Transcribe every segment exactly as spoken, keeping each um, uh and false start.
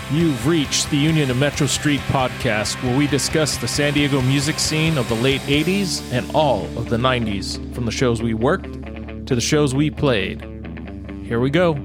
You've reached the Union and Metro Street podcast, where we discuss the San Diego music scene of the late eighties and all of the nineties, from the shows we worked to the shows we played. Here we go.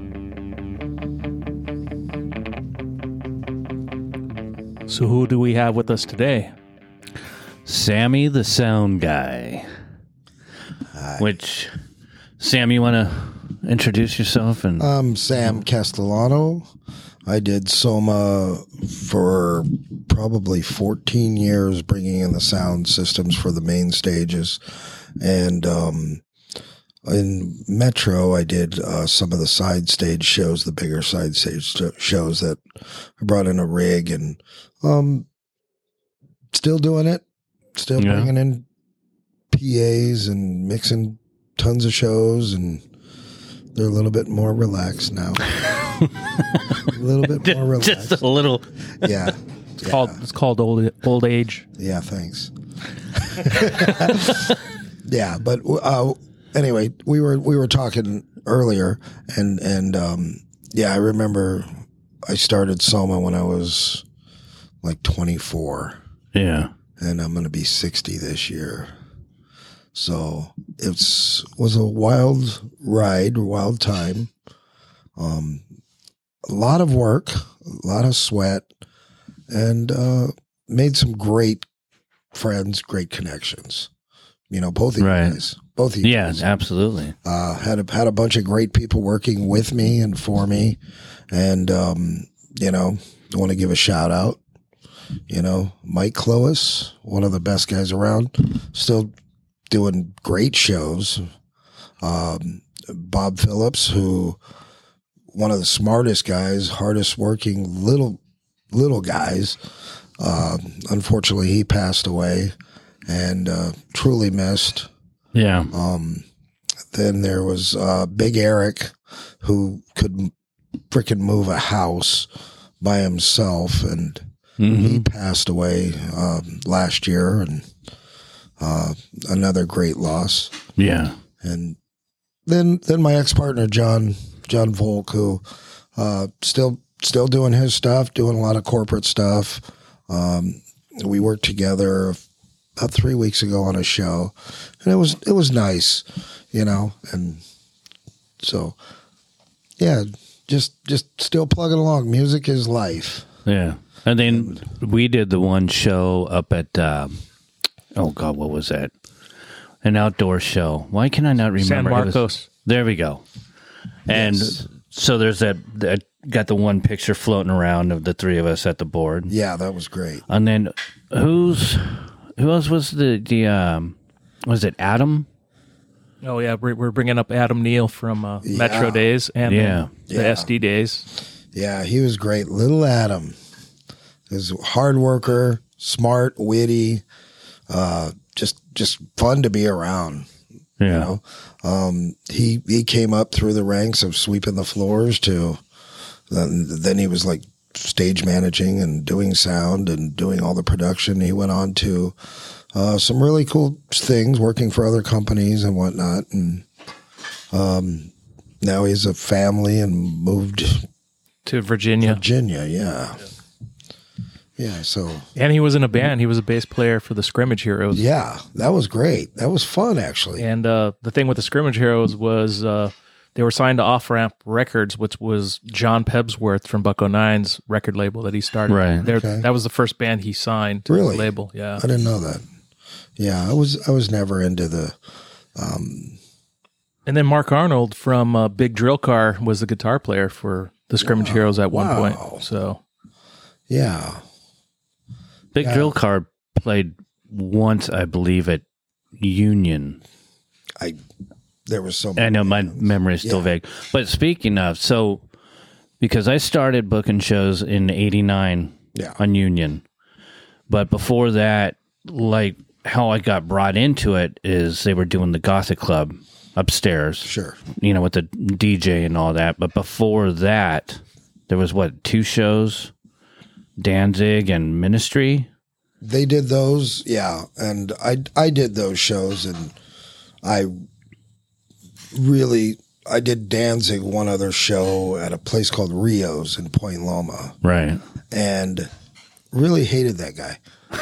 So who do we have with us today? Sammy the Sound Guy. Hi. Which, Sam, you want to introduce yourself? And I'm Sam Castellano. I did Soma for probably fourteen years, bringing in the sound systems for the main stages. And um, in Metro, I did uh, some of the side stage shows, the bigger side stage shows that I brought in a rig, and um, still doing it. Still Yeah. bringing in P As and mixing tons of shows, and they're a little bit more relaxed now. A little bit more relaxed. just a little. Yeah. It's yeah. called it's called old old age. Yeah, thanks. Yeah, but uh, anyway, we were we were talking earlier, and and um, yeah, I remember I started Soma when I was like twenty-four, Yeah. and I'm going to be sixty this year. So it's was a wild ride, wild time. Um, a lot of work, a lot of sweat, and uh, made some great friends, great connections. You know, both of you Right. guys, both of you Yeah, guys. absolutely. Uh, had a, had a bunch of great people working with me and for me, and um, you know, I want to give a shout out. You know, Mike Clois, one of the best guys around, still doing great shows. Um, Bob Phillips, who one of the smartest guys, hardest working little little guys. Um, unfortunately, he passed away, and uh, truly missed. Yeah. Um, then there was uh, Big Eric, who could frickin' move a house by himself, and Mhm. he passed away um, last year, and uh, another great loss. Yeah. And then then my ex partner John John Volk, who uh, still still doing his stuff, doing a lot of corporate stuff. Um, we worked together about three weeks ago on a show, and it was it was nice, you know. And so, yeah, just just still plugging along. Music is life. Yeah. And then we did the one show up at, um, oh God, what was that? An outdoor show. Why can I not remember? San It was- Marcos. there we go. And Yes. so there's that, that, got the one picture floating around of the three of us at the board. Yeah, that was great. And then who's, who else was the, the, um, was it Adam? Oh yeah, we're, we're bringing up Adam Neal from uh, Yeah. Metro days and Yeah. uh, the Yeah. S D days. Yeah, he was great. Little Adam. He's a hard worker, smart, witty, uh, just just fun to be around. Yeah. You know, um, he he came up through the ranks of sweeping the floors to then, then he was like stage managing and doing sound and doing all the production. He went on to uh, some really cool things, working for other companies and whatnot. And um, now he's a family and moved To Virginia. Virginia. Yeah. Yeah, so And he was in a band. He was a bass player for the Scrimmage Heroes. yeah, that was great. That was fun, actually. And uh, the thing with the Scrimmage Heroes was uh, they were signed to Off Ramp Records, which was John Pebsworth from Bucko Nine's record label that he started. Right. They're- Okay. That was the first band he signed to Really? the label. Yeah. I didn't know that. Yeah, I was I was never into the. Um, And then Mark Arnold from uh, Big Drill Car was the guitar player for the Scrimmage Heroes at one Wow. point. So yeah, Big Yeah. Drill Car played once, I believe, at Union. I there was so. I know my bands. memory is still Yeah. vague. But speaking of, so because I started booking shows in eighty-nine Yeah. on Union, but before that, like how I got brought into it is they were doing the Gothic Club upstairs, Sure. you know, with the D J and all that. But before that, there was what, two shows, Danzig and Ministry. They did those, yeah, and I I did those shows, and I really I did Danzig one other show at a place called Rio's in Point Loma, Right. and really hated that guy.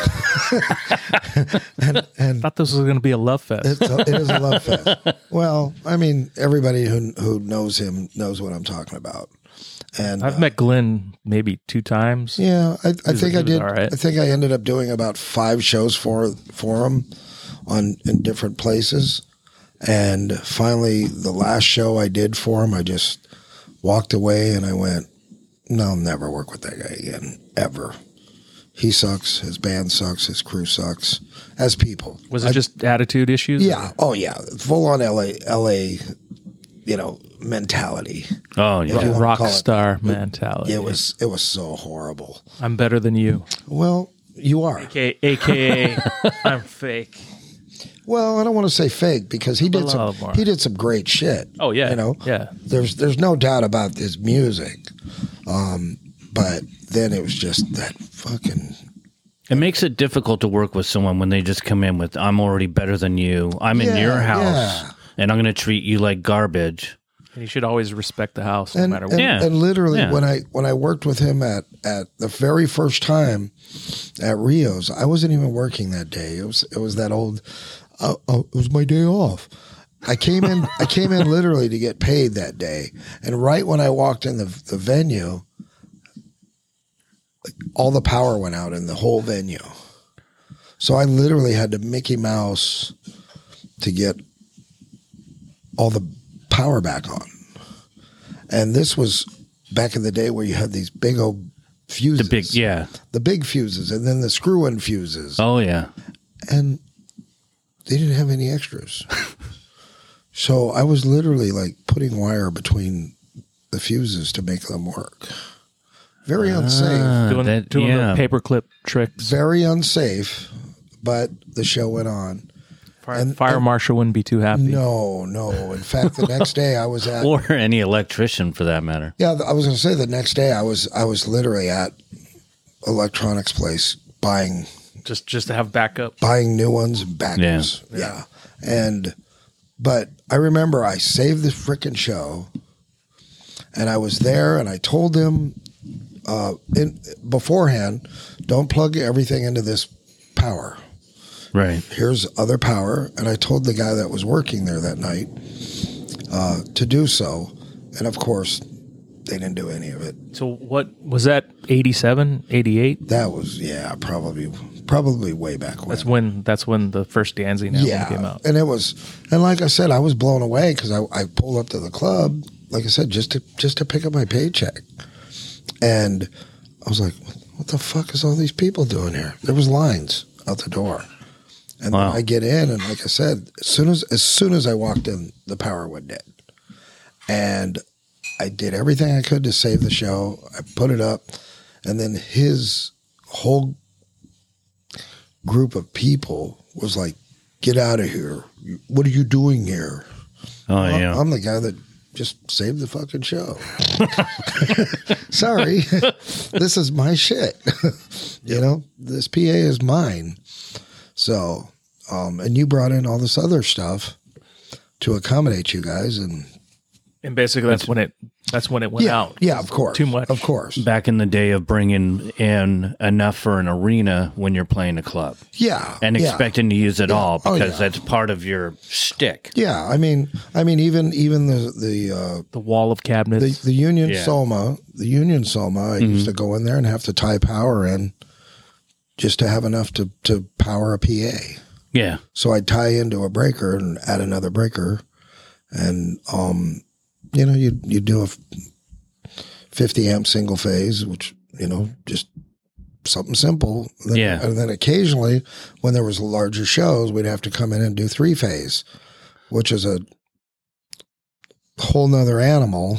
and, and I thought this was going to be a love fest. It's a, it is a love fest. Well, I mean, everybody who who knows him knows what I'm talking about. And I've uh, met Glenn maybe two times. Yeah, I, I was- think he I was did. all right. I think I ended up doing about five shows for for him on in different places. And finally, the last show I did for him, I just walked away and I went, "No, I'll never work with that guy again, ever. He sucks. His band sucks. His crew sucks. As people, Was it just attitude issues? yeah, oh yeah, full on L A, L A, you know, mentality. Oh, If you yeah. wanna Rock call it- star mentality. It was it was so horrible. I'm better than you. Well, you are. A- A K A I'm fake. Well, I don't want to say fake because he did some Love, Mark. he did some great shit. Oh, yeah. you know, Yeah. There's there's no doubt about his music, um, but then it was just that fucking. It makes it difficult to work with someone when they just come in with, I'm already better than you. I'm in Yeah, your house, yeah. and I'm going to treat you like garbage. And you should always respect the house no And, matter and, what. Yeah. and literally, Yeah. when I when I worked with him at, at the very first time at Rio's, I wasn't even working that day. It was it was that old. Uh, uh, it was my day off. I came in. I came in literally to get paid that day, and right when I walked in the the venue, all the power went out in the whole venue. So I literally had to Mickey Mouse to get all the power back on. And this was back in the day where you had these big old fuses. The big, yeah. The big fuses and then the screw-in fuses. Oh, yeah. And they didn't have any extras. So I was literally like putting wire between the fuses to make them work. Very unsafe. Ah, doing that- doing yeah. the paperclip tricks. Very unsafe, but the show went on. Fire, and- fire and- marshal wouldn't be too happy. No, no. In fact, the next day I was at Or any electrician for that matter. Yeah, I was going to say the next day I was I was literally at electronics place buying Just just to have backup. buying new ones and backups. Yeah. yeah. And but I remember I saved the frickin' show and I was there and I told them uh, in beforehand, don't plug everything into this power. Right. Here's other power. And I told the guy that was working there that night uh, to do so. And of course, they didn't do any of it. So what was that? eighty-seven, eighty-eight? That was, yeah, probably probably way back when. That's when that's when the first Danzig album yeah. came out. And it was, and like I said, I was blown away because I, I pulled up to the club, like I said, just to just to pick up my paycheck. And I was like, what the fuck is all these people doing here? There was lines out the door. And Wow. then I get in, and like I said, as soon as as soon as I walked in, the power went dead. And I did everything I could to save the show. I put it up, and then his whole group of people was like, "Get out of here! What are you doing here?" Oh, I'm, yeah. I'm the guy that just saved the fucking show. Sorry, this is my shit. You know, this P A is mine. So, um, and you brought in all this other stuff to accommodate you guys, and And basically that's when it that's when it went yeah, out. yeah, of course, Too much. of course, Back in the day of bringing in enough for an arena when you're playing a club yeah, and yeah. expecting to use it all Oh, because yeah. that's part of your shtick. Yeah, I mean, I mean, even even the the uh, The wall of cabinets. the, the Union Yeah. Soma, the Union Soma, I used to go in there and have to tie power in just to have enough to to power a P A. Yeah. So I'd tie into a breaker and add another breaker, and um, you know, you you do a fifty amp single phase, which you know just something simple. Then, Yeah. and then occasionally, when there was larger shows, we'd have to come in and do three phase, which is a whole nother animal.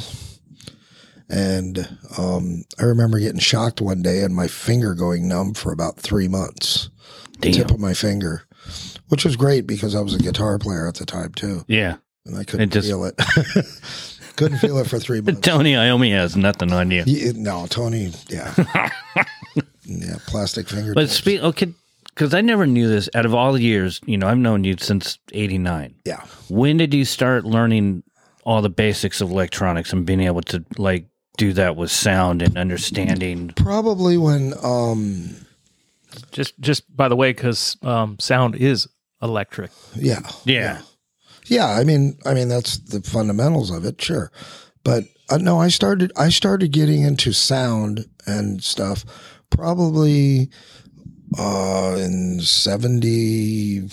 And um, I remember getting shocked one day and my finger going numb for about three months. The Damn. tip of my finger, which was great because I was a guitar player at the time too, Yeah. and I couldn't It just- feel it. Couldn't feel it for three months. Tony Iommi has nothing on you. Yeah, no, Tony. Yeah, yeah, plastic finger. But speak, okay, because I never knew this. Out of all the years, you know, I've known you since eighty-nine. Yeah. When did you start learning all the basics of electronics and being able to, like, do that with sound and understanding? Probably when, um, Just, just by the way, because um, sound is electric. yeah, Yeah. yeah. I mean, I mean that's the fundamentals of it, sure. But uh, no, I started, I started getting into sound and stuff probably uh, in seventy-five.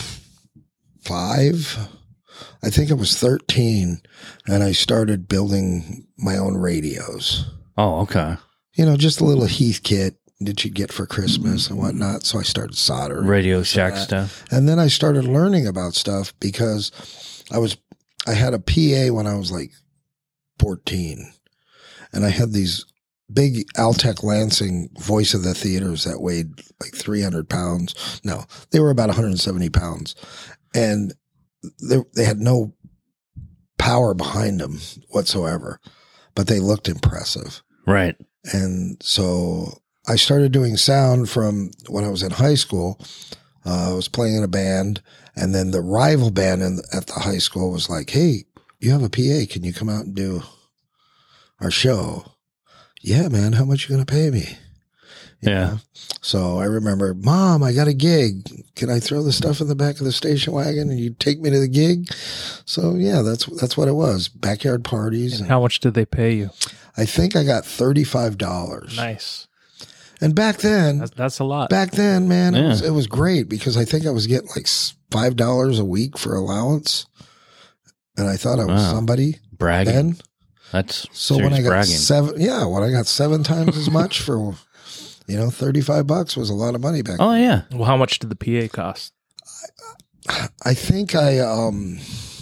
I think I was thirteen, and I started building my own radios. Oh, okay. You know, just a little Heath kit that you get for Christmas and whatnot. So I started soldering. Radio Shack that. stuff. And then I started learning about stuff because I was, I had a P A when I was like fourteen, and I had these big Altec Lansing Voice of the Theaters that weighed like three hundred pounds. No, they were about one hundred seventy pounds. And they, they had no power behind them whatsoever, but they looked impressive. Right. And so I started doing sound from when I was in high school. Uh, I was playing in a band, and then the rival band in, at the high school was like, "Hey, you have a P A. Can you come out and do our show?" "Yeah, man. How much you going to pay me?" You Yeah. know? So I remember, "Mom, I got a gig. Can I throw the stuff in the back of the station wagon and you take me to the gig?" So yeah, that's that's what it was. Backyard parties. And how much did they pay you? I think I got thirty-five dollars. Nice. And back then, That's, that's a lot. back then, man, it, Yeah. was, it was great because I think I was getting like five dollars a week for allowance. And I thought I was Wow. somebody Bragging. then. That's So when serious I got bragging. seven, yeah, when I got seven times as much for, you know, thirty-five bucks was a lot of money back then. Oh, yeah. Well, how much did the P A cost? I think I, um,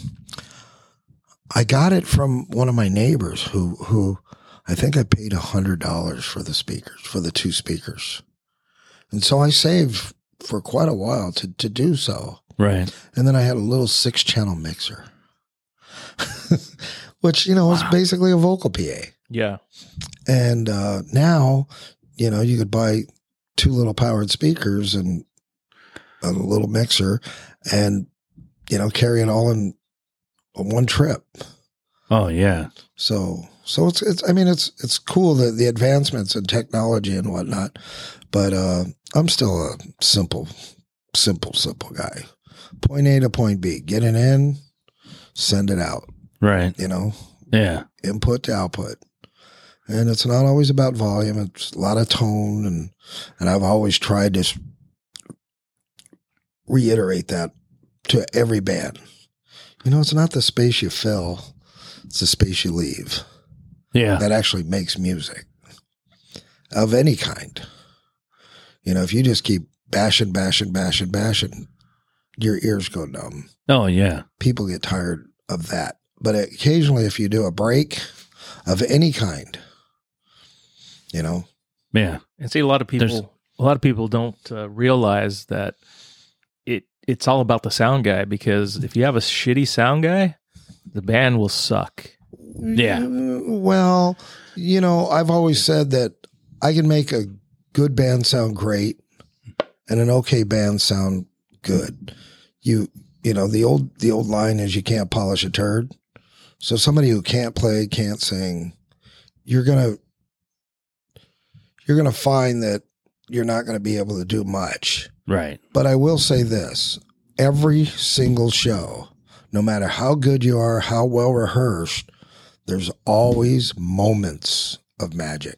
I got it from one of my neighbors who, who I think I paid a hundred dollars for the speakers, for the two speakers. And so I saved for quite a while to, to do so. Right. And then I had a little six channel mixer, which, you know, was basically a vocal P A. Yeah. And uh, now, you know, you could buy two little powered speakers and a little mixer and, you know, carry it all in one trip. Oh, yeah. So, so it's, it's, I mean, it's, it's cool that the advancements in technology and whatnot, but uh, I'm still a simple, simple, simple guy. Point A to point B, get it in, send it out, Right. you know, Yeah. input to output. And it's not always about volume. It's a lot of tone. And, and I've always tried to s- reiterate that to every band. You know, it's not the space you fill. It's the space you leave Yeah. that actually makes music of any kind. You know, if you just keep bashing, bashing, bashing, bashing, your ears go numb. Oh, yeah. People get tired of that. But occasionally, if you do a break of any kind, you know, Yeah. And see, a lot of people, There's- a lot of people don't uh, realize that it it's all about the sound guy. Because if you have a shitty sound guy, the band will suck. Yeah. Uh, well, you know, I've always said that I can make a good band sound great and an okay band sound good. You, you know, the old the old line is you can't polish a turd. So somebody who can't play, can't sing, you're gonna you're gonna find that you're not gonna be able to do much. Right. But I will say this, every single show, no matter how good you are, how well rehearsed, there's always moments of magic.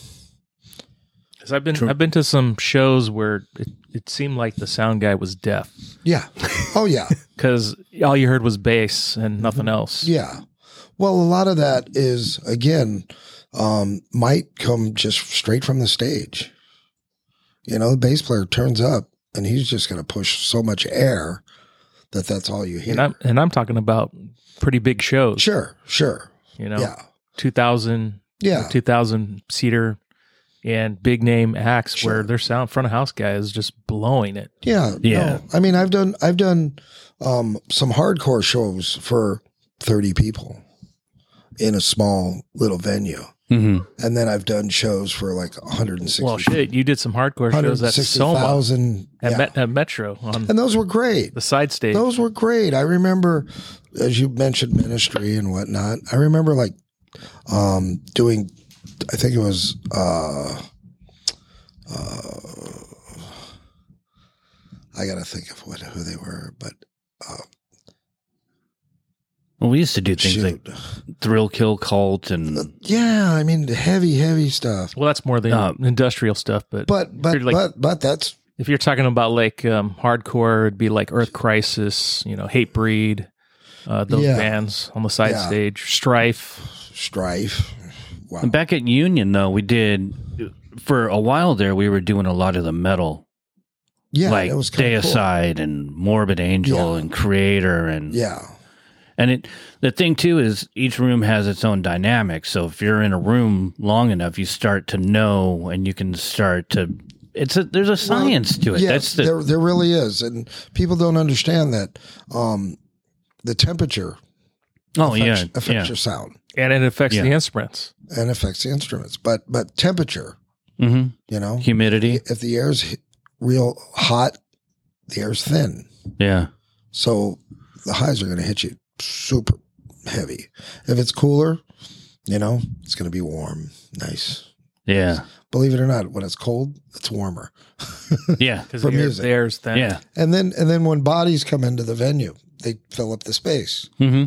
Because I've been True. I've been to some shows where it, it seemed like the sound guy was deaf Yeah. Oh, yeah. because all you heard was bass and nothing else. Yeah. Well, a lot of that is, again, um, might come just straight from the stage. You know, the bass player turns up and he's just going to push so much air that that's all you hear. And I'm and I'm talking about pretty big shows. Sure, sure. You know, Yeah. two thousand, Yeah. two thousand seater, and big name acts Sure. where their sound front of house guy is just blowing it. Yeah. Yeah. No. I mean, I've done, I've done um, some hardcore shows for thirty people in a small little venue. Mm-hmm. And then I've done shows for like one hundred sixty Well, shit, you did some hardcore shows at Soma thousand. at, Yeah. Met, at Metro on And those were great. the side stage. Those were great. I remember, as you mentioned, ministry and whatnot. I remember like um, doing I think it was. Uh, uh, I got to think of what who they were, but. Uh, Well, we used to do things shoot. like Thrill Kill Cult and Yeah, I mean heavy, heavy stuff. Well, that's more the Uh, industrial stuff, but But but You're like- but but that's if you're talking about like um, hardcore, it'd be like Earth Crisis, you know, Hatebreed, uh, those Yeah. bands on the side Yeah. stage, Strife. Strife. Wow. And back at Union, though, we did for a while there. We were doing a lot of the metal, Yeah, like it was kinda cool. Deicide and Morbid Angel Yeah. and Creator, and Yeah, and it. The thing too is each room has its own dynamic. So if you're in a room long enough, you start to know, and you can start to. It's a there's a science to it. yeah. That's the there there really is, and people don't understand that. Um, the temperature oh affects, yeah affects yeah your sound And it affects Yeah. the instruments. and affects the instruments. But but temperature, hmm you know, humidity if the air's h- real hot, the air's thin, yeah so the highs are going to hit you super heavy. If it's cooler, you know, it's going to be warm, nice. yeah Believe it or not, when it's cold, it's warmer. yeah Because For the air, music. the air's thin. yeah And then and then when bodies come into the venue, they fill up the space. hmm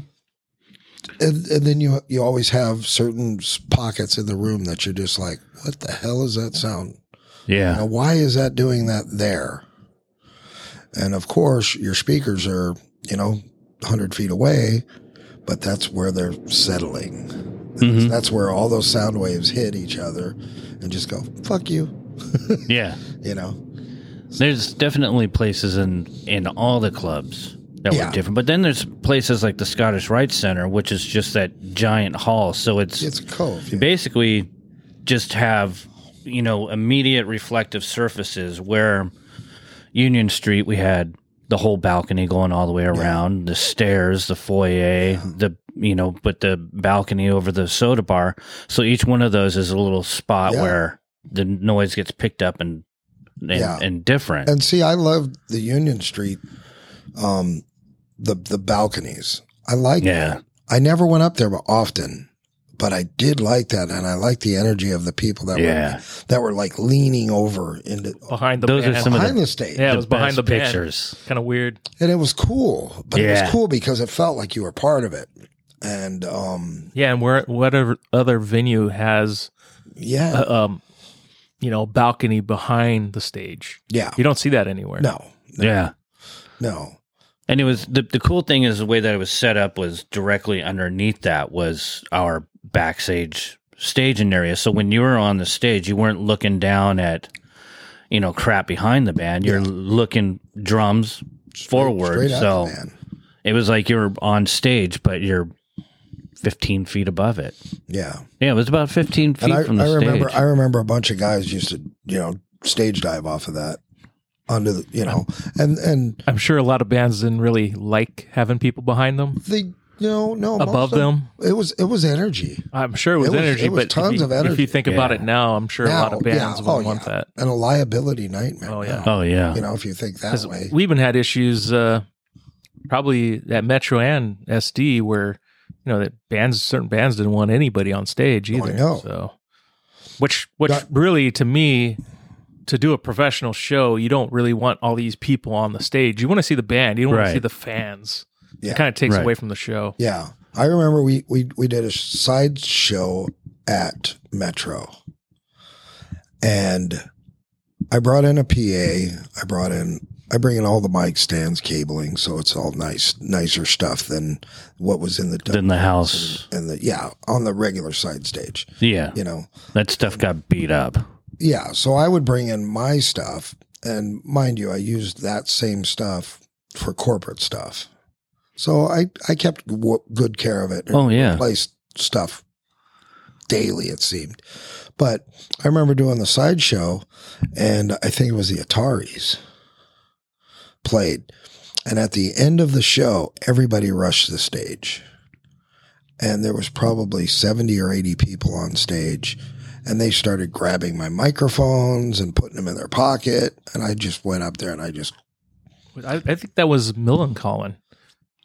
And, and then you you always have certain s- pockets in the room that you're just like, what the hell is that sound? yeah Now, why is that doing that there? And of course, your speakers are, you know, one hundred feet away, but that's where they're settling. Mhm. That's where all those sound waves hit each other and just go, fuck you, yeah. you know? There's definitely places in in all the clubs that Yeah. were different, but then there's places like the Scottish Rite Center, which is just that giant hall. So it's, It's a cove. you basically just have you know immediate reflective surfaces. Where Union Street, we had the whole balcony going all the way around, the stairs, the foyer, the you know, but the balcony over the soda bar. So each one of those is a little spot Yeah. where the noise gets picked up and and, Yeah. and different. And see, I love the Union Street, um, the the balconies. I like Yeah. that. I never went up there often, but I did like that, and I like the energy of the people that Yeah. were that were like leaning over into Behind the Those are band. some of behind the, stage. yeah, it was behind the best band. pictures. Kind of weird. And it was cool, but it Yeah. was cool because it felt like you were part of it. And um, Yeah, and where whatever other venue has, yeah, uh, um, you know, balcony behind the stage. yeah, You don't see that anywhere. no, Yeah. no, And it was the the cool thing is the way that it was set up was directly underneath that was our backstage staging area. So when you were on the stage, you weren't looking down at you know crap behind the band. You're looking drums forward. straight at so the man. it was like you were on stage, but you're fifteen feet above it. Yeah. Yeah, it was about fifteen feet And I, from the I remember, stage. I remember a bunch of guys used to, you know, stage dive off of that under the, you know, and and I'm sure a lot of bands didn't really like having people behind them, they, you know, no, most above of them. It was it was energy. I'm sure it was, It was- energy, it was but tons if you, of energy. if you think about Yeah. it now, I'm sure a lot Now, of bands yeah, would oh, want yeah. that. And a liability nightmare. Oh, yeah. oh yeah. You know, if you think that 'Cause way. we even had issues, uh, probably at Metro and S D, where you know that bands, certain bands didn't want anybody on stage either. Oh, I know. So, which, which That- really, to me, to do a professional show, you don't really want all these people on the stage. You want to see the band. You don't want Right. to see the fans. Yeah. It kind of takes Right. away from the show. Yeah. I remember we, we, we did a side show at Metro, and I brought in a P A. I brought in, I bring in all the mic stands, cabling. So it's all nice, nicer stuff than what was in the, Than the house. and the, yeah, on the regular side stage, Yeah. you know? That stuff got beat up. Yeah. So I would bring in my stuff, and mind you, I used that same stuff for corporate stuff. So I, I kept w- good care of it. and Oh, yeah. Replaced stuff daily, it seemed. But I remember doing the sideshow, and I think it was the Ataris played. And at the end of the show, everybody rushed the stage. And there was probably seventy or eighty people on stage. And they started grabbing my microphones and putting them in their pocket. And I just went up there and I just, I, I think that was Millencolin.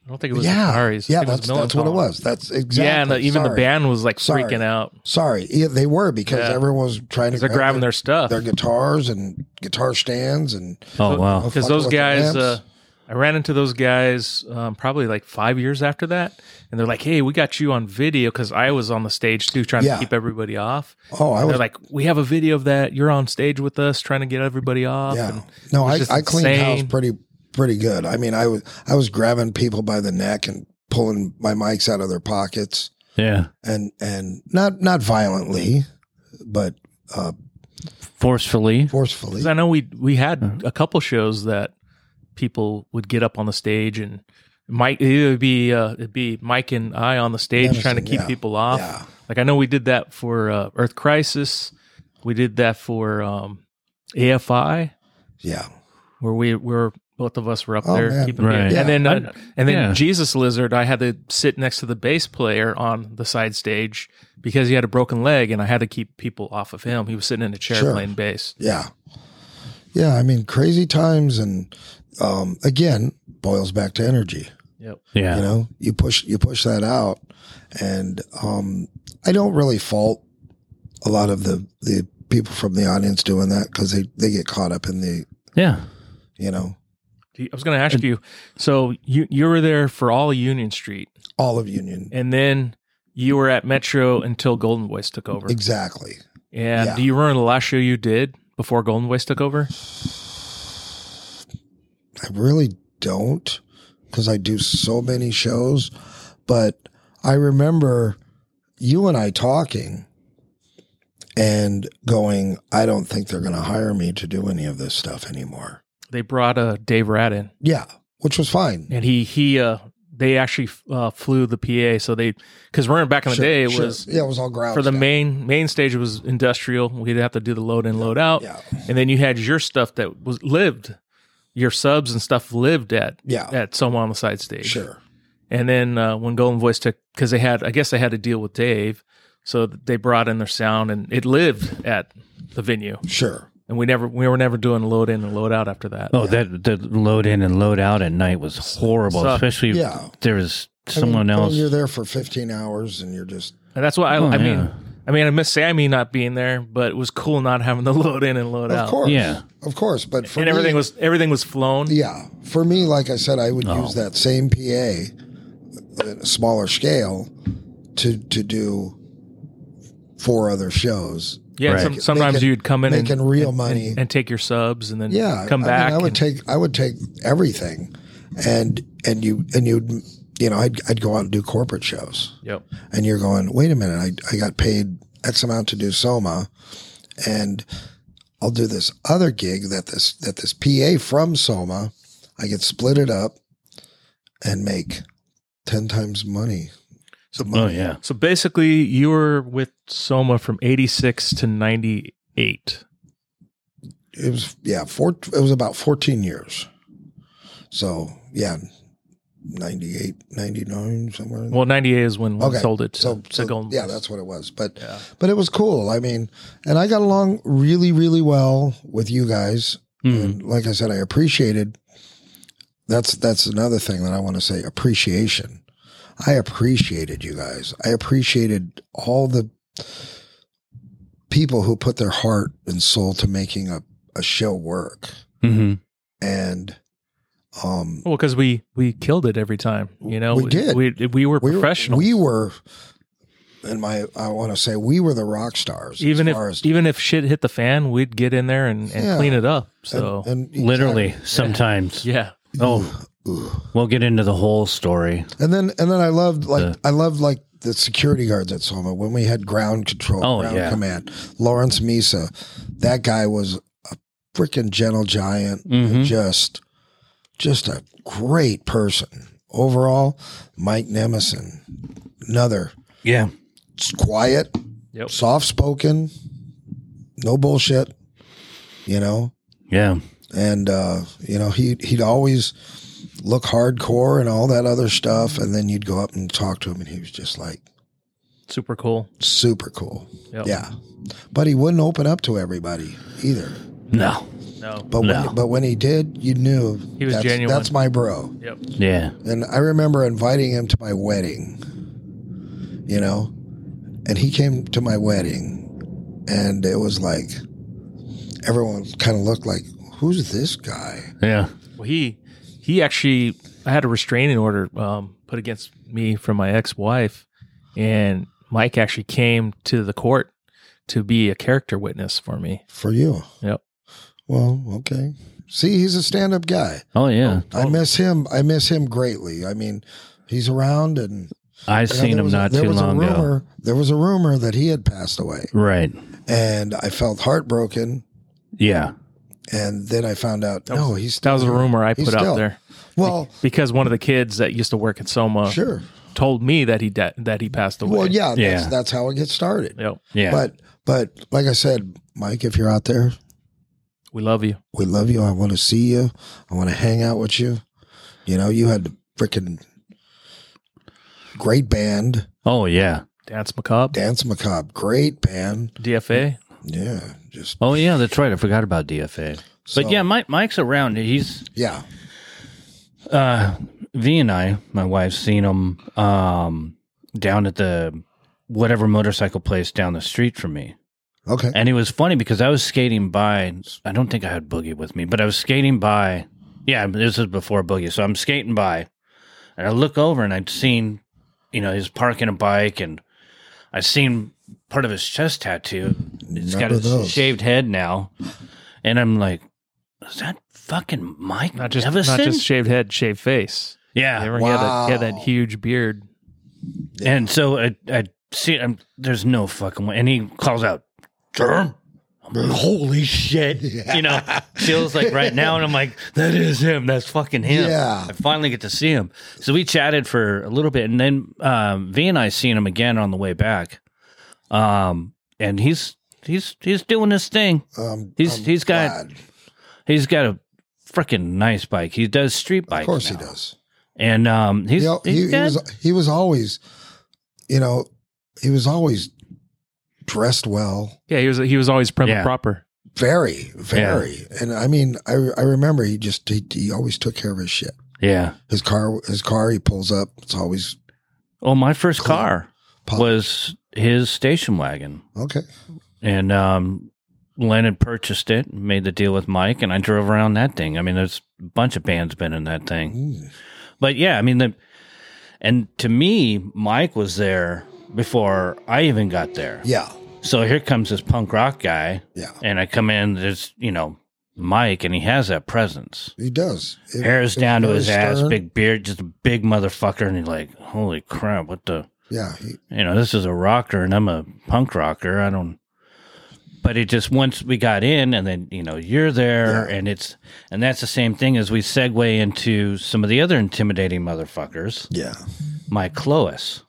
I don't think it was Yeah, Ataris. yeah, I think that's it was that's what it Millencolin. was. That's exactly. Yeah, and the, even the Sorry. band was like Sorry. freaking out. Sorry, yeah, they were because Yeah. everyone was trying to. They're grab grabbing their stuff. their guitars and guitar stands and. Oh, wow. Because fucking those with the guys, amps. uh, I ran into those guys um, probably like five years after that, and they're like, "Hey, we got you on video," because I was on the stage too, trying Yeah. to keep everybody off. Oh, I And was they're like, "We have a video of that. You're on stage with us, trying to get everybody off." Yeah. And No, it was I, just I cleaned insane. house pretty pretty good. I mean, I was I was grabbing people by the neck and pulling my mics out of their pockets, Yeah. and and not not violently, but uh, Forcefully. forcefully. 'Cause I know we we had a couple shows that people would get up on the stage and Mike it would be uh, it'd be Mike and I on the stage Medicine, trying to keep yeah. people off. Yeah. Like I know we did that for uh, Earth Crisis. We did that for um, A F I, Yeah. where we were both of us were up Oh, there man. keeping Right. it. And then uh, and then Yeah. Jesus Lizard, I had to sit next to the bass player on the side stage because he had a broken leg, and I had to keep people off of him. He was sitting in a chair Sure. playing bass. Yeah. Yeah. I mean, crazy times, and um, again, boils back to energy. Yep. Yeah. You know, you push you push that out, and um, I don't really fault a lot of the the people from the audience doing that because they they get caught up in the Yeah. you know I was going to ask you. So you you were there for all of Union Street, all of Union. and then you were at Metro until Golden Voice took over. Exactly. And Yeah. do you remember the last show you did before Golden Voice took over? I really don't because I do so many shows, but I remember you and I talking and going, I don't think they're going to hire me to do any of this stuff anymore. They brought uh, Dave Radd in, Yeah, which was fine. and he he uh they actually uh, flew the P A. So they because remember back in the Sure, day it sure. was yeah, it was all ground for the stuff. main main stage it was industrial. We'd have to do the load in, load out, Yeah, and then you had your stuff that was lived, your subs and stuff lived at yeah, at Soma on the side stage. sure. And then uh, when Golden Voice took, because they had, I guess they had to deal with Dave, so they brought in their sound, and it lived at the venue. Sure. And we never, we were never doing load in and load out after that. Oh, that the load in and load out at night was horrible, Sucked. especially Yeah. if there was I mean, someone when else. you're there for fifteen hours and you're just And that's why I, Oh, I mean, yeah. I mean, I miss Sammy not being there, but it was cool not having to load in and load of out. course, Yeah. of course. But for And everything me, was everything was flown. yeah, for me, like I said, I would Oh. use that same P A at a smaller scale to to do four other shows. Yeah, Right. some, Making- sometimes making- you'd come in and, making real and- money. and, and take your subs, and then Yeah, come I back. mean, I would and- take I would take everything, and and you and you you know I'd I'd go out and do corporate shows, Yep. and you're going, wait a minute, I I got paid X amount to do Soma, and I'll do this other gig that this that this P A from Soma, I get split it up, and make ten times money. So, Oh yeah. so basically, you were with Soma from eighty-six to ninety-eight. It was yeah, four. It was about fourteen years. So yeah, ninety-eight, ninety-nine, somewhere. in Well, ninety-eight is when we Okay. sold it to, so, to so Golden yeah, Voice. that's what it was. But Yeah. but it was cool. I mean, and I got along really, really well with you guys. Mhm. And like I said, I appreciated. That's that's another thing that I want to say. Appreciation. I appreciated you guys. I appreciated all the people who put their heart and soul to making a, a show work. Mm-hmm. And um, Well, because we we killed it every time. You know, We did. We we were we were, professionals. we were, and my I want to say we were the rock stars. even as if far as, even if shit hit the fan, we'd get in there and, and Yeah. clean it up. So and, and Literally, sometimes. yeah, Oh, Ooh. we'll get into the whole story. And then and then I loved like The- I loved like the security guards at Soma when we had ground control, Oh, ground yeah. command. Lawrence Misa, that guy was a freaking gentle giant, Mhm. just just a great person. Overall, Mike Nemison, another Yeah. quiet, yep. soft spoken, no bullshit, you know. Yeah. And uh, you know, he he'd always look hardcore and all that other stuff, and then you'd go up and talk to him, and he was just like Super cool. super cool. Yep. Yeah, but he wouldn't open up to everybody either. No. No. But No. when, but when he did, you knew He was that's, genuine. That's my bro. Yep. Yeah. And I remember inviting him to my wedding, you know, and he came to my wedding, and it was like everyone kind of looked like, who's this guy? Yeah. Well, he he actually, I had a restraining order um, put against me from my ex-wife, and Mike actually came to the court to be a character witness for me. For you. Yep. Well, okay. See, he's a stand-up guy. Oh, yeah. I miss him. I miss him greatly. I mean, he's around, and I you know, seen there him was a- not there too was a long ago. rumor, There was a rumor that he had passed away, Right. and I felt heartbroken. Yeah. And then I found out, That no, was, he's that still was a here. rumor I He's put still- out there Well, because one of the kids that used to work at Soma sure. told me that he de- that he passed away. Well, yeah, that's, Yeah. that's how it gets started. Yep. Yeah. But but like I said, Mike, if you're out there, We love you. we love you. I want to see you. I want to hang out with you. You know, you had the freaking great band, oh, yeah. Dance Macabre, Dance Macabre, great band. D F A. Yeah, just Oh, yeah. That's right. I forgot about D F A. So- But yeah, Mike, Mike's around. He's, yeah, uh, V and I, my wife's seen him um, down at the whatever motorcycle place down the street from me. okay. And it was funny because I was skating by. I don't think I had Boogie with me, but I was skating by. Yeah, this is before Boogie. So I'm skating by, and I look over and I'd seen, you know, he's parking a bike, and I seen part of his chest tattoo. He's got Remember a those. shaved head now, and I'm like, is that fucking Mike Not just Nevison? not just shaved head, shaved face. yeah, Remember he, had that, he had that Wow. huge beard. And so I, I see, I'm, there's no fucking way. And he calls out, Germ. I'm like, holy shit. You know, feels like right now. And I'm like, that is him. That's fucking him. Yeah. I finally get to see him. So we chatted for a little bit. And then um, V and I seen him again on the way back. Um, and he's, he's, he's doing his thing. Um, He's- I'm he's got- glad. He's got a freaking nice bike. He does street bikes. Of course now. he does. And um, he's, You know, he's he, he got- was he was always, you know, he was always dressed well. Yeah, he was he was always prim Yeah. and proper. Very, very. And I mean, I I remember he just he, he always took care of his shit. yeah. His car, his car, he pulls up. It's always Oh, my first Clean. car pop. was his station wagon. Okay. And um, Len had purchased it, made the deal with Mike, and I drove around that thing. I mean, there's a bunch of bands been in that thing. Mm. But yeah, I mean, the and to me, Mike was there before I even got there. Yeah. So here comes this punk rock guy, Yeah. and I come in, there's, you know, Mike, and he has that presence. He does. It- Hair's it's down to very his ass, stern. big beard, just a big motherfucker, and he's like, holy crap, what the... Yeah. He, you know, this is a rocker and I'm a punk rocker. I don't, but it just, once we got in and then, you know, you're there Yeah. and it's, and that's the same thing as we segue into some of the other intimidating motherfuckers, yeah. Mike Clois.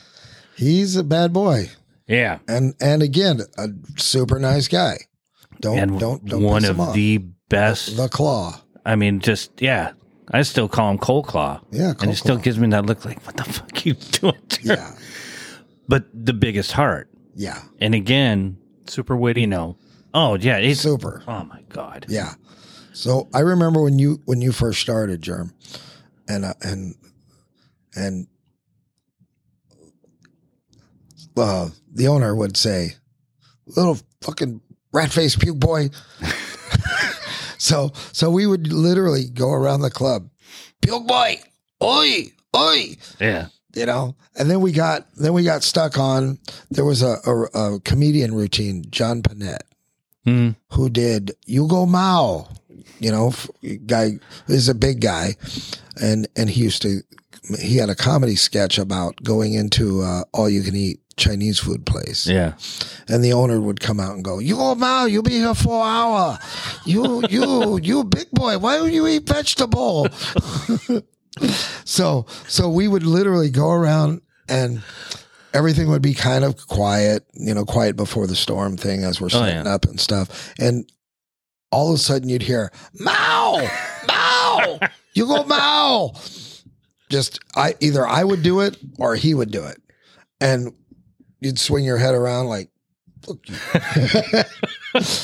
He's a bad boy. Yeah. And and again, a super nice guy. Don't And don't don't one piss of him off. the best, The claw. I mean, just, yeah, I still call him Cold Claw. Yeah, And Cold he still Claw. gives me that look like, what the fuck you doing? dude?" Yeah. But the biggest heart. Yeah. And again, Super witty. you know, oh yeah, it's, Super. oh my God. Yeah. So I remember when you when you first started, Germ, and uh, and and uh, the owner would say, "Little fucking rat faced puke boy." so so we would literally go around the club, puke boy, oi, oi. Yeah. You know, and then we got then we got stuck on. There was a, a, a comedian routine, John Panette, Mm. who did "You Go Mao." You know, f- guy is a big guy, and and he used to. He had a comedy sketch about going into uh, all you can eat Chinese food place, Yeah. and the owner would come out and go, "You go Mao, you be here for an hour. You you you big boy, why don't you eat vegetable?" So, so we would literally go around and everything would be kind of quiet, you know, quiet before the storm thing as we're setting yeah. up and stuff. And all of a sudden you'd hear, Mao, Mao, you go Mao. Just, I, either I would do it or he would do it. And you'd swing your head around like, look, you.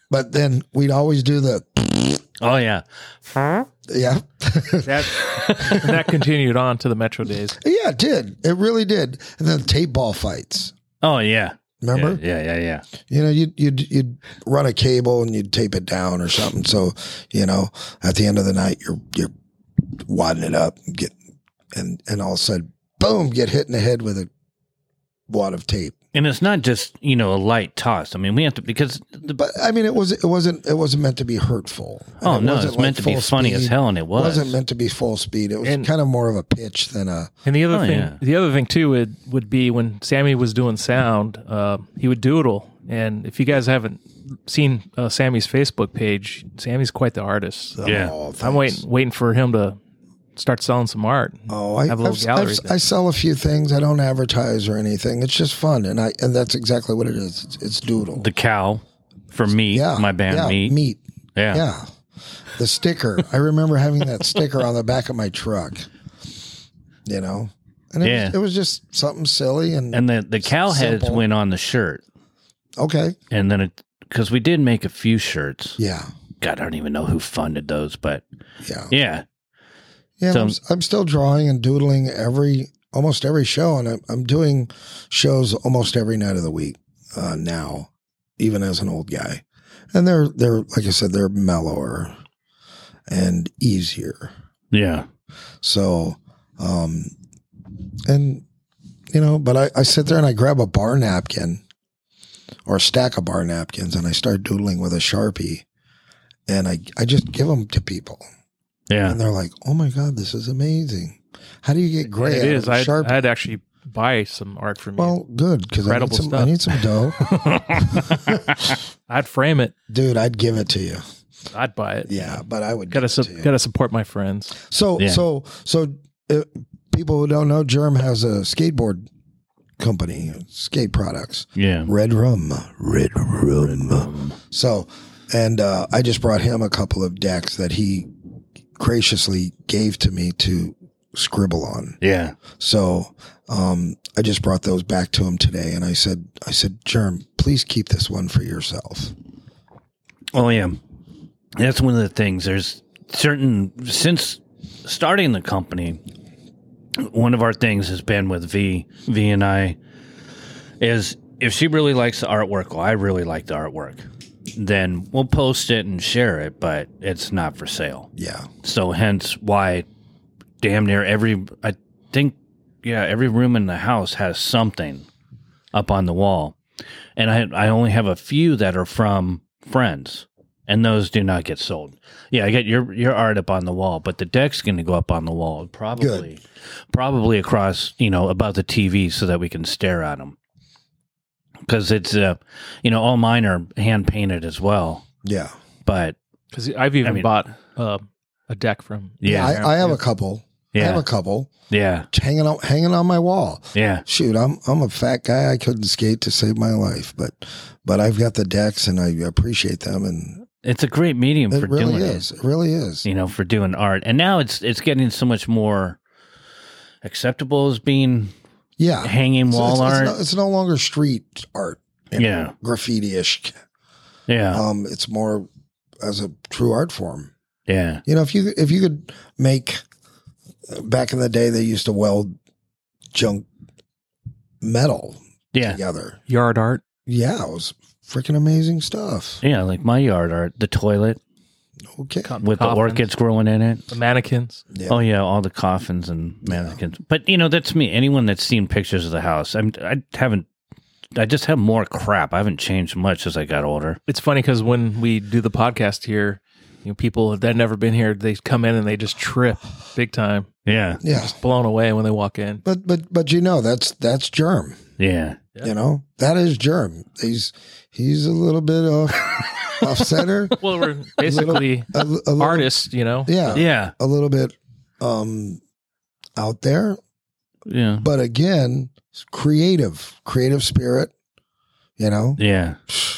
but then we'd always do the Oh yeah. yeah. That and that continued on to the Metro days. Yeah, it did. It really did. And then tape ball fights. Oh yeah. Remember? Yeah, yeah, yeah, yeah. You know, you'd, you'd, you'd run a cable and you'd tape it down or something. So, you know, at the end of the night, you're, you're wadding it up and get, and, and all of a sudden, boom, get hit in the head with a wad of tape. And it's not just, you know, a light toss. I mean, we have to, because the, But I mean, it was, it wasn't, it wasn't meant to be hurtful. And oh it no, wasn't it's meant like to be full funny as speed. hell, and it was. It wasn't meant to be full speed. It was And- kind of more of a pitch than a, And the other Oh, thing, yeah. the other thing too, would would be when Sammy was doing sound, uh, he would doodle. And if you guys haven't seen uh, Sammy's Facebook page, Sammy's quite the artist. So Yeah. oh, thanks. I'm waiting waiting for him to start selling some art. Oh, I, Have a little I've- gallery I've- there. I sell a few things. I don't advertise or anything. It's just fun, and I and that's exactly what it is. It's, it's doodle. the cow for Meat, yeah, my band yeah, Meat. Meat. Yeah. Yeah, the sticker. I remember having that sticker on the back of my truck. You know, and it, Yeah. was, it was just something silly and, And the, the cow heads Simple. went on the shirt. okay. And then it, because we did make a few shirts. Yeah, God, I don't even know who funded those, but yeah, yeah. yeah. So- I'm, I'm still drawing and doodling every almost every show, and I'm, I'm doing shows almost every night of the week uh, now, even as an old guy. And they're they're like I said, they're mellower and easier. Yeah. So, um, and you know, but I, I sit there and I grab a bar napkin or a stack of bar napkins and I start doodling with a Sharpie, and I I just give them to people, Yeah. and they're like, "Oh my God, this is amazing! How do you get gray?" It out is. of a I'd, Sharpie? I'd actually buy some art from you. Well, good, because I need Incredible some. stuff. I need some dough, I'd frame it. dude. I'd give it to you. I'd buy it. Yeah, but I would Gotta give it su- to you. gotta support my friends. So, Yeah. so, so, uh, people who don't know, Germ has a skateboard company, skate products, Yeah. Red Rum, Red Rum. So, and uh, I just brought him a couple of decks that he graciously gave to me to scribble on. Yeah. So, um, I just brought those back to him today, and I said, I said, Germ, please keep this one for yourself. Oh, yeah. That's one of the things. There's certain, since starting the company, one of our things has been with V, V and I, is if she really likes the artwork, well, I really like the artwork, then we'll post it and share it, but it's not for sale. Yeah, So hence why damn near every, I think, yeah, every room in the house has something up on the wall. And I I only have a few that are from friends, and those do not get sold. Yeah, I get your your art up on the wall, but the deck's going to go up on the wall, probably, probably across, you know, above the T V so that we can stare at them. Because it's, uh, you know, all mine are hand painted as well. yeah, But Because I've even I mean- bought uh, a deck from. yeah, I, I have a couple. I Yeah. have a couple yeah, hanging out, hanging on my wall. yeah, Shoot, I'm I'm a fat guy. I couldn't skate to save my life, but but I've got the decks and I appreciate them, and it's a great medium it for really doing is. it. It really is. You know, for doing art, and now it's it's getting so much more acceptable as being Yeah, hanging It's- wall it's, art. It's no, it's no longer street art. you know, Yeah. graffiti-ish. yeah, Um, it's more as a true art form. yeah, You know, if you if you could make back in the day, they used to weld junk metal yeah, together. Yard art. Yeah, it was freaking amazing stuff. yeah. Like my yard art, the toilet Okay. cotton with the coffins, orchids growing in it. the mannequins. Yeah. Oh yeah, all the coffins and mannequins. But you know, that's me. Anyone that's seen pictures of the house, I'm, I haven't. I just have more crap. I haven't changed much as I got older. It's funny because when we do the podcast here, you know, people that never been here, they come in and they just trip big time, Yeah, Yeah. blown away when they walk in. But but but you know that's that's Germ. yeah, Yeah. You know that is Germ. He's he's a little bit off off center. Well, we're basically A, a little, artists, you know. Yeah, yeah, a little bit um out there, yeah, but again, creative, creative spirit. You know, yeah.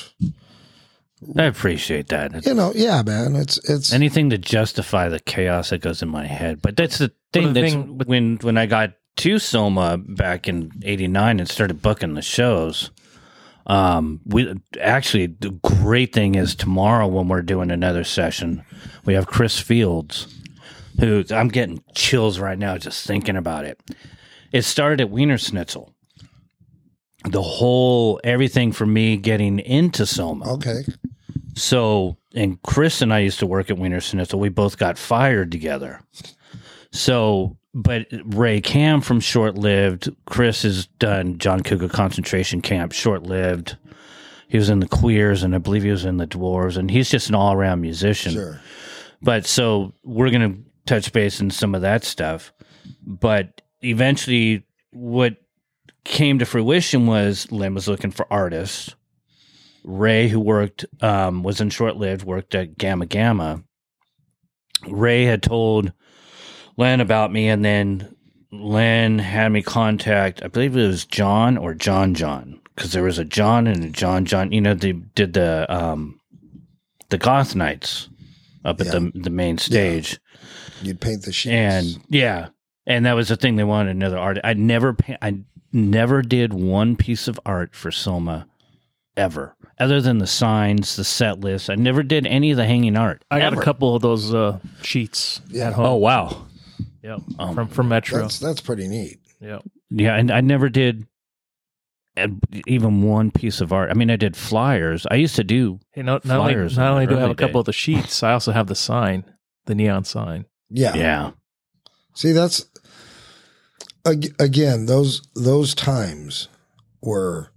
I appreciate that. It's- you know, yeah, man. It's it's anything to justify the chaos that goes in my head. But that's the thing. Well, the that's thing with- when when I got to Soma back in eighty-nine and started booking the shows. Um, we actually the great thing is tomorrow when we're doing another session, we have Chris Fields, who I'm getting chills right now just thinking about it. It started at Wiener Schnitzel. The whole everything for me getting into Soma. Okay. So, and Chris and I used to work at Wiener Schnitzel. We both got fired together. So, but Ray Cam from Short Lived, Chris has done John Cougar Concentration Camp, Short Lived. He was in the Queers, and I believe he was in the Dwarves, and he's just an all around musician. Sure. But so we're going to touch base on some of that stuff. But eventually, what came to fruition was Lynn was looking for artists. Ray, who worked, um, was in Short Lived, worked at Gamma Gamma. Ray had told Len about me, and then Len had me contact, I believe it was John or John John, because there was a John and a John John. You know, they did the um, the Goth Nights up at Yeah. the the main stage. Yeah. You'd paint the sheets. And yeah, and that was the thing, they wanted another art. I never, pa- I never did one piece of art for Soma ever, other than the signs, the set list. I never did any of the hanging art. I got ever. a couple of those uh, sheets Yeah. at home. Oh wow, yeah, Um, from from Metro. that's that's pretty neat. Yeah, yeah, and I never did uh, even one piece of art. I mean, I did flyers. I used to do. hey, not, not only Flyers not in only the do I have early a couple day. of the sheets, I also have the sign, the neon sign. Yeah. Yeah, See, that's ag- again those those times were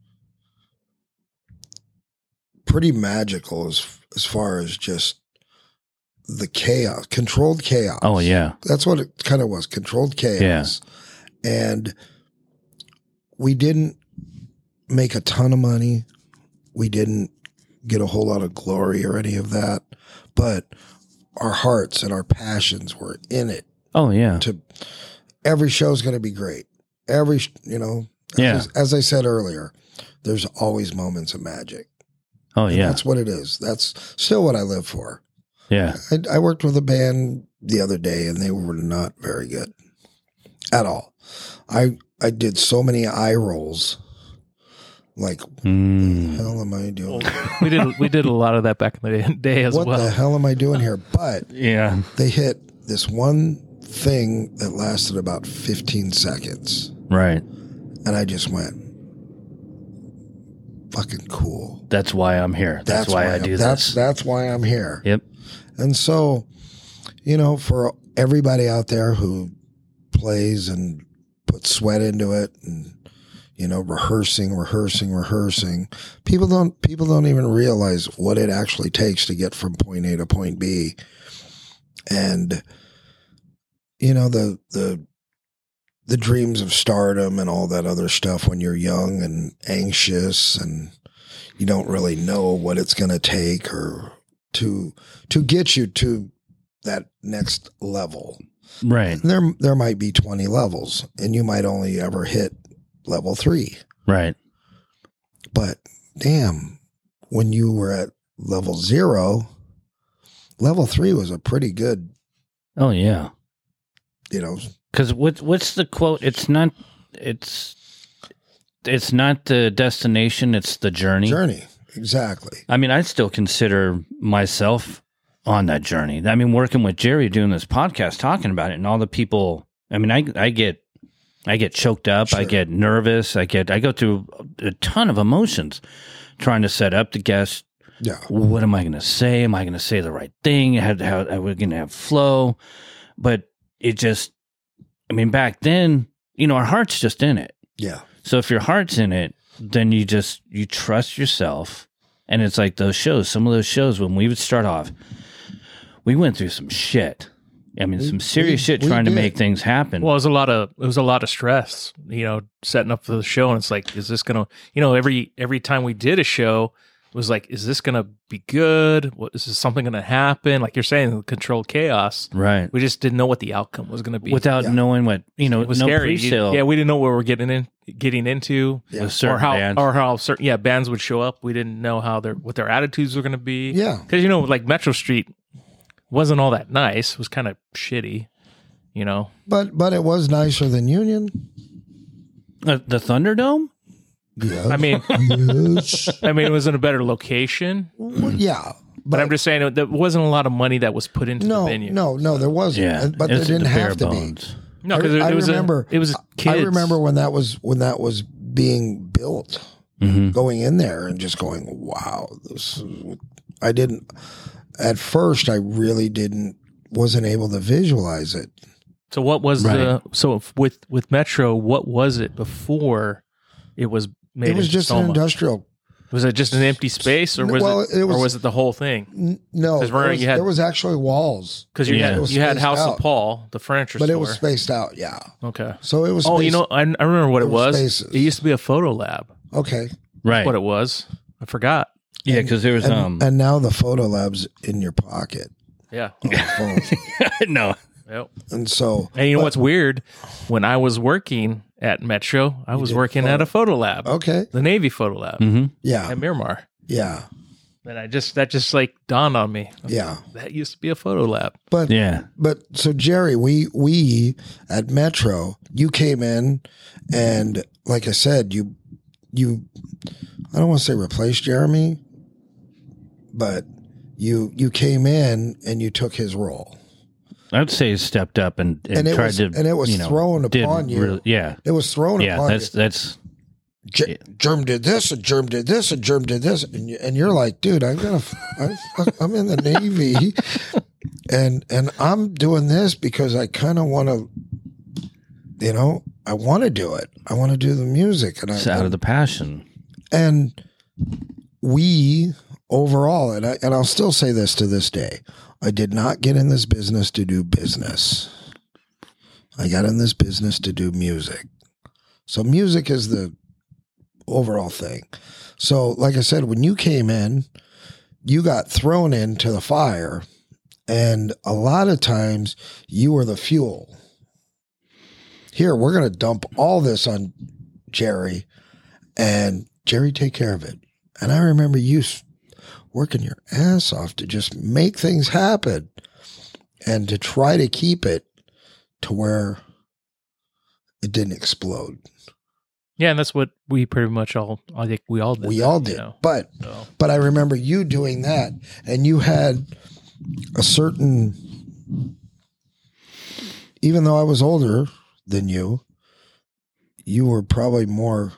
pretty magical as as far as just the chaos, controlled chaos. oh yeah, That's what it kind of was, controlled chaos. And we didn't make a ton of money. We didn't get a whole lot of glory or any of that, but our hearts and our passions were in it. oh yeah, To every show's going to be great. Every, sh- you know, as, Yeah. as I said earlier, there's always moments of magic. oh And yeah, That's what it is. That's still what I live for. yeah. I, I worked with a band the other day, and they were not very good at all. I I did so many eye rolls. Like, what the Mm. hell am I doing? we did we did a lot of that back in the day, day as What well. the hell am I doing here? But Yeah, they hit this one thing that lasted about fifteen seconds. right. And I just went, fucking cool. That's why I'm here. That's, why, I I'm- do that's, this. That's why I'm here. Yep. And so, you know, for everybody out there who plays and puts sweat into it and, you know, rehearsing, rehearsing, rehearsing, people don't, people don't even realize what it actually takes to get from point A to point B. And, you know, the, the, the dreams of stardom and all that other stuff when you're young and anxious and you don't really know what it's going to take or to to get you to that next level. Right. There there might be twenty levels and you might only ever hit level three. Right. But damn, when you were at level zero, level three was a pretty good, Oh yeah. you know, Because what what's the quote? It's not. It's. It's not the destination. It's the journey. journey. Exactly. I mean, I still consider myself on that journey. I mean, working with Jerry, doing this podcast, talking about it, and all the people. I mean, I I get, I get choked up. I Sure. get nervous. I get. I go through a ton of emotions, trying to set up the guest. Yeah. What am I going to say? Am I going to say the right thing? How, how are we going to have flow? But it just. I mean, back then, you know, our heart's just in it. Yeah. So if your heart's in it, then you just, you trust yourself. And it's like those shows, some of those shows when we would start off, we went through some shit. I mean, We- some serious we- shit we trying to did. make things happen. Well, it was a lot of it was a lot of stress, you know, setting up for the show, and it's like, is this gonna, you know, every every time we did a show, it was like, is this gonna be good? What is this something gonna happen? Like you're saying, controlled chaos. right. We just didn't know what the outcome was gonna be. Without Yeah. knowing what, you know, it was no scary. You- pre-sale. Yeah, we didn't know what we were getting in, getting into, Yeah. with certain or how, bands. or how certain yeah bands would show up. We didn't know how their what their attitudes were gonna be. Yeah. because you know, like Metro Street wasn't all that nice. It was kind of shitty, you know. But but it was nicer than Union. Uh, the Thunderdome? Yes. I mean, yes. I mean, it was in a better location, Well, yeah. but I'm just saying it- there wasn't a lot of money that was put into No, the venue. no, no, there wasn't. Yeah, And- But there it's didn't the bare have to bones. be. no, because it, I it was remember. a, it was kids. I remember when that was when that was being built, Mhm. going in there and just going, "Wow, this." Is, I didn't at first. I really didn't. Wasn't able to visualize it. So what was Right. the so if- with with Metro? What was it before it was made? It was into just an Soma? industrial. Was it just an empty space, or was Well, it, it was- or was it the whole thing? N- No, 'Cause there remember was, you had- there was actually walls, Because you Yeah. had It was you had spaced House out. of Paul, the furniture but store. it was spaced out. Yeah, okay. so it was. Oh, you spaced- know, I, I remember what it There were was. spaces. It used to be a photo lab. Okay, Right. What it was. I forgot. Yeah, because there was and, um. and now the photo lab's in your pocket Yeah. on the phone, no. Yep. and so. And you know but- what's weird? When I was working at Metro, I was did working photo- at a photo lab, Okay, the Navy photo lab Mm-hmm. yeah, at Miramar. yeah, And I just that just like dawned on me. yeah. That used to be a photo lab. But Yeah. But so Jerry, we we at Metro, you came in, and like I said, you you I don't want to say replaced Jeremy, but you you came in and you took his role. I'd say he stepped up and, and, And it tried was- to, and it was you know, thrown did upon you. really- yeah. It was thrown Yeah. upon That's, you. that's, J- Germ did this, and Germ did this, and Germ did this, and, you, and you're like, dude, I'm gonna, I'm, I'm in the Navy, and and I'm doing this because I kind of want to, you know, I want to do it. I want to do the music, and I it's out of the passion. and we overall, and I and I'll still say this to this day, I did not get in this business to do business. I got in this business to do music. So music is the overall thing. So, like I said, when you came in, you got thrown into the fire, and a lot of times you were the fuel. Here, we're going to dump all this on Jerry, and Jerry, take care of it. And I remember you s- working your ass off to just make things happen and to try to keep it to where it didn't explode. Yeah, and that's what we pretty much all. I think we all did. We that, all you did. know, But so. but I remember you doing that, and you had a certain, even though I was older than you, you were probably more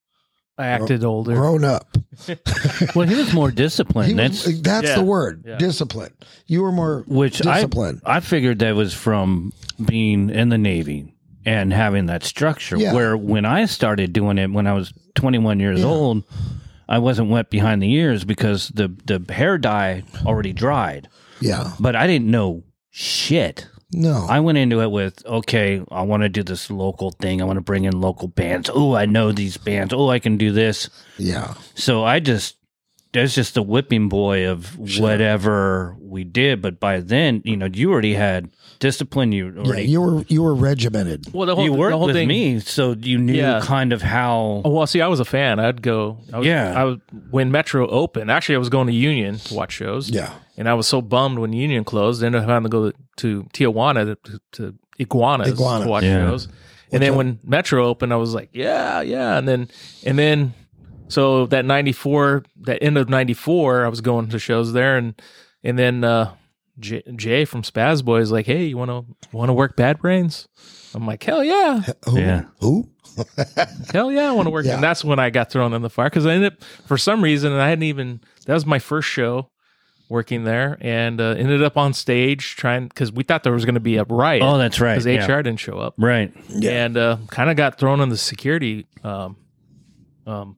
I acted older. grown up. Well, he was more disciplined. He was- That's that's Yeah. the word, Yeah. discipline. You were more which I, disciplined. I figured that was from being in the Navy and having that structure. Yeah. Where when I started doing it when I was twenty-one years Yeah. old, I wasn't wet behind the ears because the, the hair dye already dried. Yeah. But I didn't know shit. No. I went into it with, okay, I want to do this local thing. I want to bring in local bands. Oh, I know these bands. Oh, I can do this. yeah. So I just, there's just the whipping boy of Sure. whatever we did. But by then, you know, you already had discipline. You Yeah. already, You were you were regimented. Well, the whole, you worked the whole with thing, me. So you knew Yeah. kind of how, Oh, well, see, I was a fan. I'd go. I was, Yeah. I was when Metro opened. Actually, I was going to Union to watch shows. Yeah. And I was so bummed when Union closed. Ended up having to go to Tijuana to, to Iguanas Iguana. to watch Yeah. shows. And then I- when Metro opened, I was like, yeah, yeah. And then and then so that ninety-four, that end of ninety-four, I was going to shows there, and and then uh, Jay, Jay from Spaz Boy is like, hey, you want to want to work Bad Brains? I'm like, hell yeah, Who? Yeah. Who? hell yeah, I want to work. Yeah. And that's when I got thrown in the fire because I ended up, for some reason, and I hadn't even, that was my first show working there, and uh, ended up on stage trying, because we thought there was going to be a riot. oh, that's right. Because Yeah. H R didn't show up. Right. Yeah. And uh, kind of got thrown in the security um, um,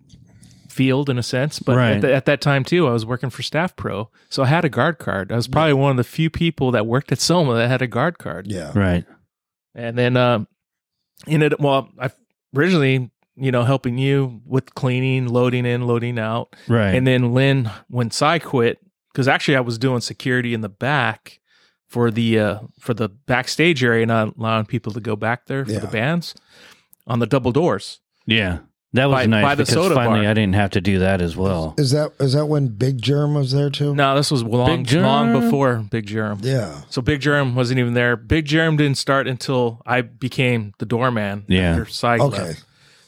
field in a sense. But Right. at, the, at that time, too, I was working for Staff Pro. So I had a guard card. I was probably one of the few people that worked at Soma that had a guard card. Yeah. Right. And then, um, ended well, I originally, you know, helping you with cleaning, loading in, loading out. Right. And then Lynn, when Cy quit, because actually I was doing security in the back for the uh, for the backstage area, not allowing people to go back there for Yeah. the bands on the double doors. yeah. That was by- nice by the because soda finally bar. I didn't have to do that as well. Is that is that when Big Germ was there too? No, this was long, Big Germ? long before Big Germ. Yeah. So Big Germ wasn't even there. Big Germ didn't start until I became the doorman. Yeah. After Cy Okay. left.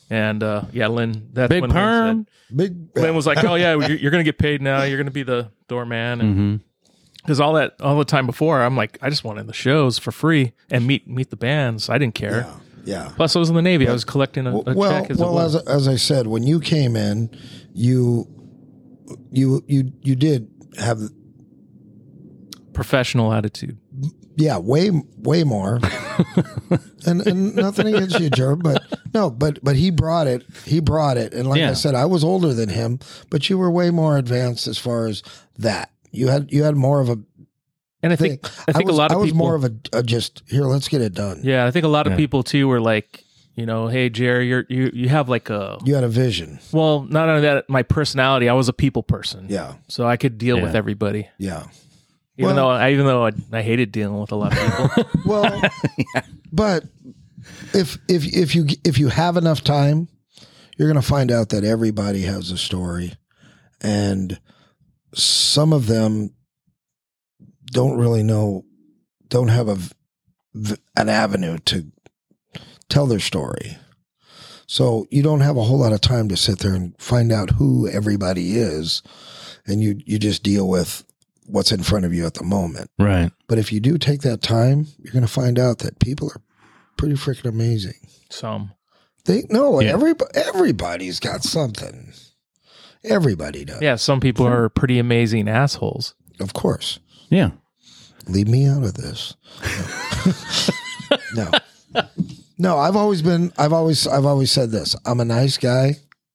And uh, yeah, Lynn, that's Big when Lynn perm. said- Big. Lynn was like, "Oh yeah, you're, you're going to get paid now. You're going to be the doorman." And Mm-hmm. because all that all the time before, I'm like, I just wanted the shows for free and meet meet the bands. I didn't care. Yeah. Yeah. Plus, I was in the Navy. I was collecting a, a well, check as well, it was. as as I said, when you came in, you you you you did have Professional attitude. yeah way way more, and and nothing against you, Jerv, but no, but but he brought it. He brought it, and like Yeah. I said, I was older than him, but you were way more advanced as far as that. You had you had more of a And I thing. think I think was, a lot of I was people. more of a, a just here. Let's get it done. yeah, I think a lot of Yeah. people too were like, you know, hey Jerry, you're you you have like a You had a vision. well, not only that, my personality. I was a people person. Yeah. So I could deal Yeah. with everybody. Yeah. Even Well- though I even though I, I hated dealing with a lot of people. Well, but if if if you if you have enough time, you're going to find out that everybody has a story, and some of them don't really know, don't have a v- an avenue to tell their story. So you don't have a whole lot of time to sit there and find out who everybody is, and you you just deal with what's in front of you at the moment. Right. But if you do take that time, you're going to find out that people are pretty freaking amazing. Some. They no, Yeah. everybody, everybody's got something. Everybody does. Yeah, some people are pretty amazing assholes. Of course. Yeah. Leave me out of this. No. no. No, I've always been I've always I've always said this. I'm a nice guy,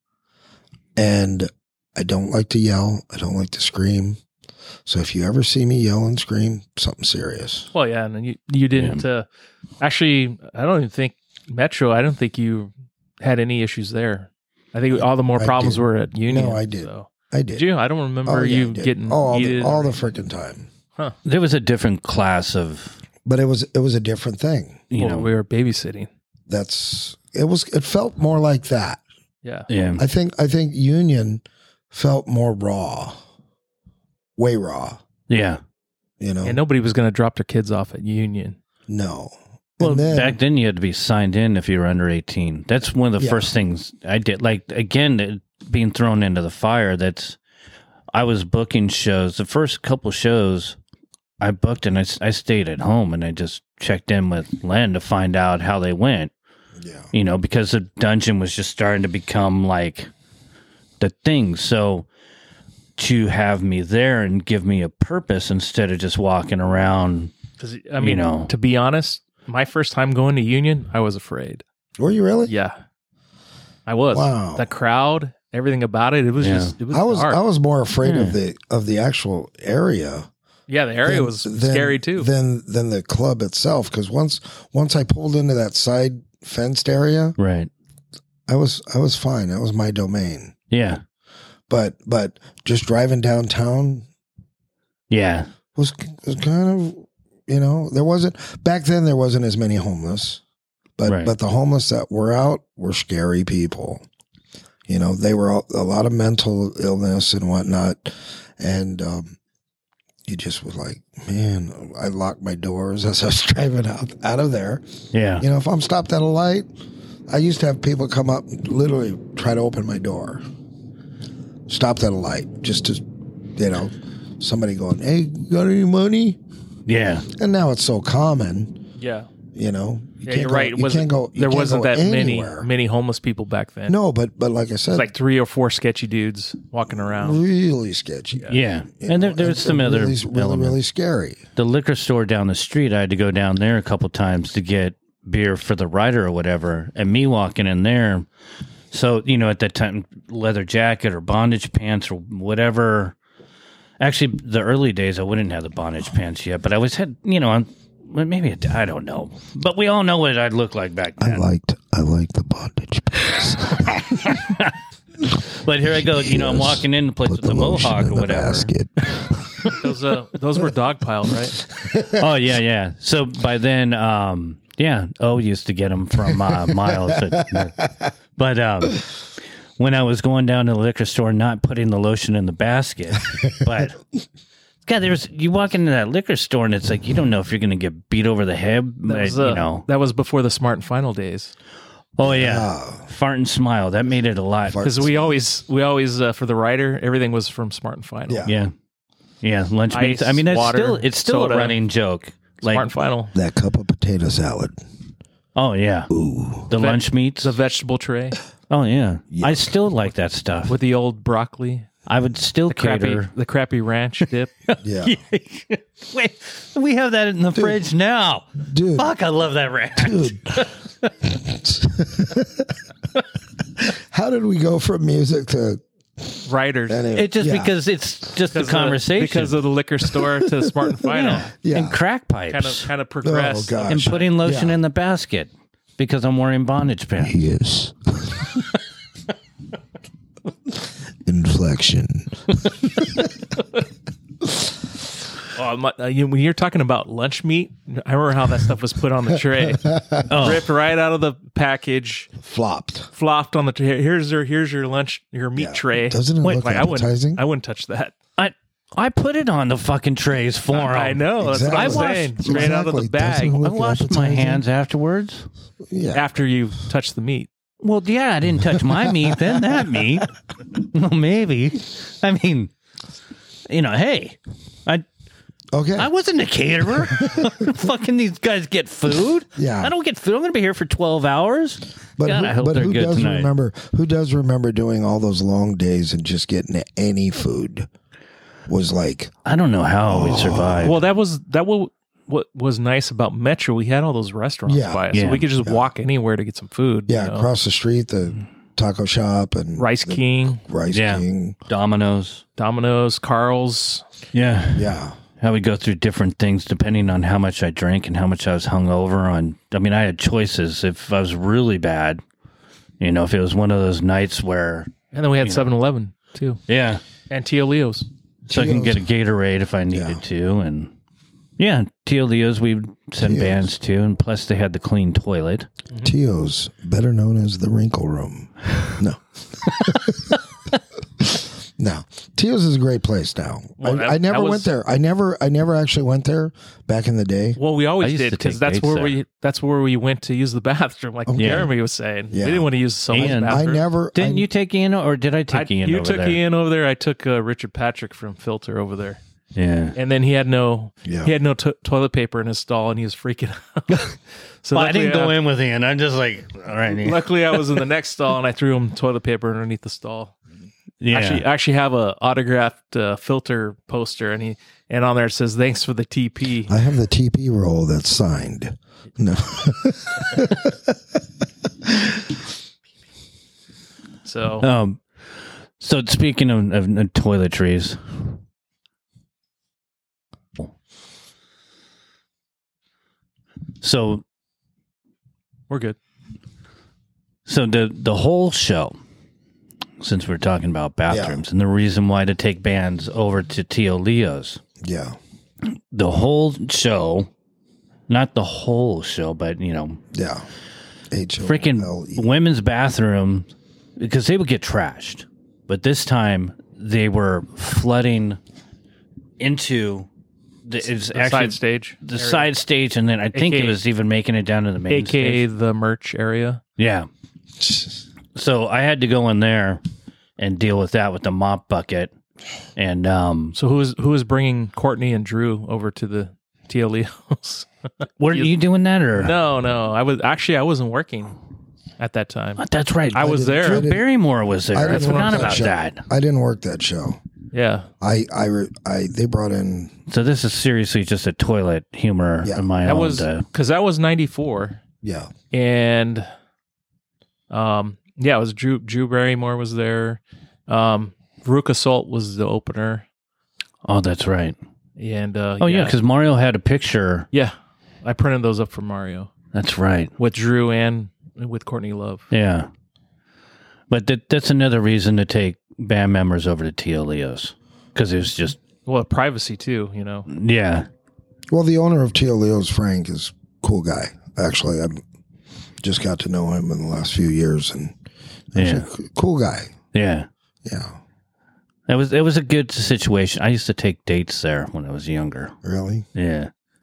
and I don't like to yell. I don't like to scream. So if you ever see me yell and scream, something serious. Well, yeah, and then you you didn't uh, actually. I don't even think Metro. I don't think you had any issues there. I think all the more I problems did. were at Union. No, I did. So. I Did did. you? I don't remember Oh, yeah, I you did. getting oh, all heated the, all or- the freaking time. There was a different class of, But it was it was a different thing. you well, know, we were babysitting. That's it was it felt more like that. Yeah. yeah. I think I think Union felt more raw. Way raw. Yeah. You know? And nobody was going to drop their kids off at Union. no. Well, and then, back then you had to be signed in if you were under eighteen. That's one of the Yeah. first things I did. Like, again, it- being thrown into the fire, that's, I was booking shows. The first couple shows I booked and I, s- I stayed at home and I just checked in with Len to find out how they went, yeah. you know, because the dungeon was just starting to become like the thing. So to have me there and give me a purpose instead of just walking around. Because, I mean, You know. to be honest, my first time going to Union, I was afraid. Were you really? Yeah. I was. Wow. The crowd, everything about it, it was Yeah. just, it was I was dark. I was more afraid of Yeah. the of the actual area. yeah, the area than- was than- scary too. Than than the club itself. Because once once I pulled into that side fenced area, Right. I was I was fine. That was my domain. Yeah. But but just driving downtown Yeah. was was kind of, you know, there wasn't back then there wasn't as many homeless. But Right. but the homeless that were out were scary people. You know, they were all, a lot of mental illness and whatnot. And um you just was like, man, I locked my doors as I was driving out out of there. Yeah. You know, if I'm stopped at a light, I used to have people come up and literally try to open my door. Stopped at a light, just to, you know, somebody going, hey, you got any money? Yeah. And now it's so common, yeah. you know. You Yeah, can't you're go- right. It You wasn't, can't go. you there can't wasn't go that many anywhere. many homeless people back then. No, but but like I It said, was like three or four sketchy dudes walking around. really sketchy. Yeah. You And there, know, there's some other really, really, elements. really scary. The liquor store down the street, I had to go down there a couple times to get beer for the rider or whatever. And me walking in there, so, you know, at that time, leather jacket or bondage pants or whatever. Actually, the early days, I wouldn't have the bondage pants yet, but I always had, you know, I'm, well, maybe it, I don't know. But we all know what I'd look like back I then. liked I liked the bondage pants. But here I go, you know, I'm Yes. walking in the place Put with the lotion mohawk in or the whatever. basket. Those uh, those were dogpiled, right? Oh yeah, yeah. So by then, um, yeah, O used to get them from uh, Miles. At, but um, when I was going down to the liquor store, not putting the lotion in the basket, but God, there's you walk into that liquor store and it's like you don't know if you're going to get beat over the head. That but, was, uh, you know, that was before the Smart and Final days. Oh yeah, Ah, Fart and Smile. That made it a lot. Fart- Because we always, we always uh, for the writer, everything was from Smart and Final. Yeah. Yeah, yeah. Lunch meat. Ice, I mean, that's water, still it's still soda. a running joke. Smart Like, and Final. that cup of potato salad. oh yeah, Ooh. the Ve- lunch meats. The vegetable tray Oh yeah, Yeah. I still like that stuff. with the old broccoli, I would still the crappy, cater. the crappy ranch dip. Yeah. Wait, we have that in the fridge now. Dude. Fuck, I love that ranch. Dude. How did we go from music to Writers. anyway, It just yeah. because it's just the Because of the- conversation. because of the liquor store to Smart and Final. yeah. Yeah. and crack pipes Kind of, kind of Oh progressed. gosh. and putting lotion Yeah. in the basket because I'm wearing bondage pants. Yes. Inflection. Oh, my, uh, you, when you're talking about lunch meat, I remember how that stuff was put on the tray, Oh. ripped right out of the package, Flopped. flopped on the tray. Here's your here's your lunch, your meat Yeah. tray. Doesn't it look Like, I wouldn't, appetizing? I wouldn't touch that. I I put it on the fucking trays for him. I know. That's what I'm Exactly. saying. Straight out of the Exactly. bag Doesn't I look washed my appetizing. hands afterwards. Yeah. after you touch the meat. Well, yeah, I didn't touch my meat, then that meat. Well, maybe. I mean, you know, hey, I Okay. I wasn't a caterer. Fucking these guys get food. Yeah. I don't get food. I'm going to be here for twelve hours. But God, who, I hope but they're who good does tonight. remember? Who does remember doing all those long days and just getting any food? Was like, I don't know how we survived. Well, that was that was what was nice about Metro. We had all those restaurants Yeah. by us, Yeah. so we could just walk anywhere to get some food. yeah, you know? across the street, the taco shop and Rice the King, Rice Yeah. King. Domino's. Domino's, Carl's. Yeah. Yeah. How we go through different things depending on how much I drank and how much I was hungover on. I mean, I had choices. If I was really bad, you know, if it was one of those nights where, And then we had seven eleven too. yeah, And Tio Leo's. so I can Tio's. get a Gatorade if I needed Yeah. to. And yeah, Tio Leo's we would send Tio's. bands to. And plus they had the clean toilet. Tio's, better known as the Wrinkle Room. No. No. Tio's is a great place now. Well, I, that- I never that was- went there. I never I never actually went there back in the day. Well, we I always used did to because take that's dates where there. we that's where we went to use the bathroom, like Okay. Jeremy was saying. Yeah. We didn't want to use someone's And- I bathroom. never Didn't I, you take Ian or did I I, take Ian you over took there? Ian over there. I took uh, Richard Patrick from Filter over there, Yeah. and then he had no Yeah. he had no to- toilet paper in his stall, and he was freaking out. So Well, I luckily didn't go in with Ian. I'm just like, all right. Ian. Luckily, I was in the next stall, and I threw him toilet paper underneath the stall. Yeah. Actually, I actually have a autographed uh, Filter poster, and he and on there it says "Thanks for the T P." I have the T P roll that's signed. No. So Um, so speaking of, of, of toiletries, so we're good. so the the whole show, since we're talking about bathrooms and the reason why to take bands over to Tio Leo's, Yeah. the whole show, not the whole show, but you know, Yeah. H O L E. freaking women's bathroom, because they would get trashed. But this time they were flooding into the, it's The actually side stage, the area. side stage, and then I think A K A it was even making it down to the main A K A stage. the merch area. Yeah. So I had to go in there and deal with that with the mop bucket. And um, So who is who is bringing Courtney and Drew over to the T L Leo's? were you doing that or No, no. I was actually I wasn't working at that time. Oh, that's right. I was there. Drew didn't- Barrymore was there. I, didn't forgot work about show. that. I didn't work that show. Yeah. I, I, re- I, they brought in, So this is seriously just a toilet humor Yeah. of my That own. was to- because that was ninety-four, yeah. and um, yeah, it was Drew Drew Barrymore was there. Um, Veruca Salt was the opener, oh, that's right. and uh, Oh yeah, because Mario had a picture. yeah, I printed those up for Mario That's right. with Drew and with Courtney Love. Yeah. But that that's another reason to take band members over to Tio Leo's, because it was just Well, privacy too, you know. yeah. Well, the owner of Tio Leo's, Frank, is a cool guy. Actually, I just got to know him in the last few years, and Yeah. actually, cool guy. Yeah. Yeah. It was it was a good situation. I used to take dates there when I was younger. Really? Yeah.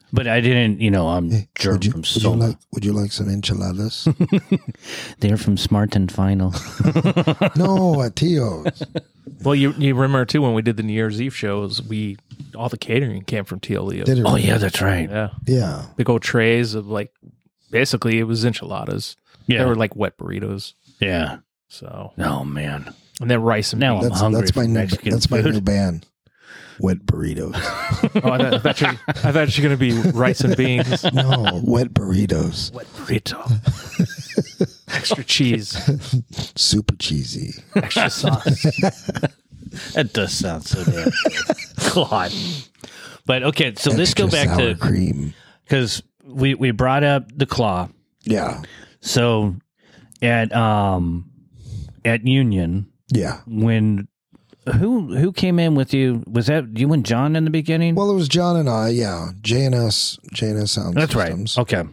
But I didn't, you know, I'm Hey, germ would you, from would you Soma. like would you like some enchiladas? They're from Smart and Final. No, at Tio's. Well, you you remember too when we did the New Year's Eve shows, we all the catering came from Tio Leo's. Did it? Oh yeah, that's right. Yeah, Yeah. big old trays of like, basically it was enchiladas. Yeah, They were like wet burritos. yeah. So Oh man, and then rice and Now beans. I'm That's hungry that's my for new Mexican that's my food. new band. Wet burritos. Oh, I thought, I thought you I thought you were gonna be rice and beans, No, wet burritos. wet burrito, extra cheese, Super cheesy. extra sauce. That does sound so damn good. God. But okay, so let's go Extra back sour to cream. because we we brought up the claw. Yeah. So at um at Union Yeah. when who who came in with you? Was that you and John in the beginning? Well, it was John and I. Yeah. J and S. J and S Sound That's Systems. right. Okay.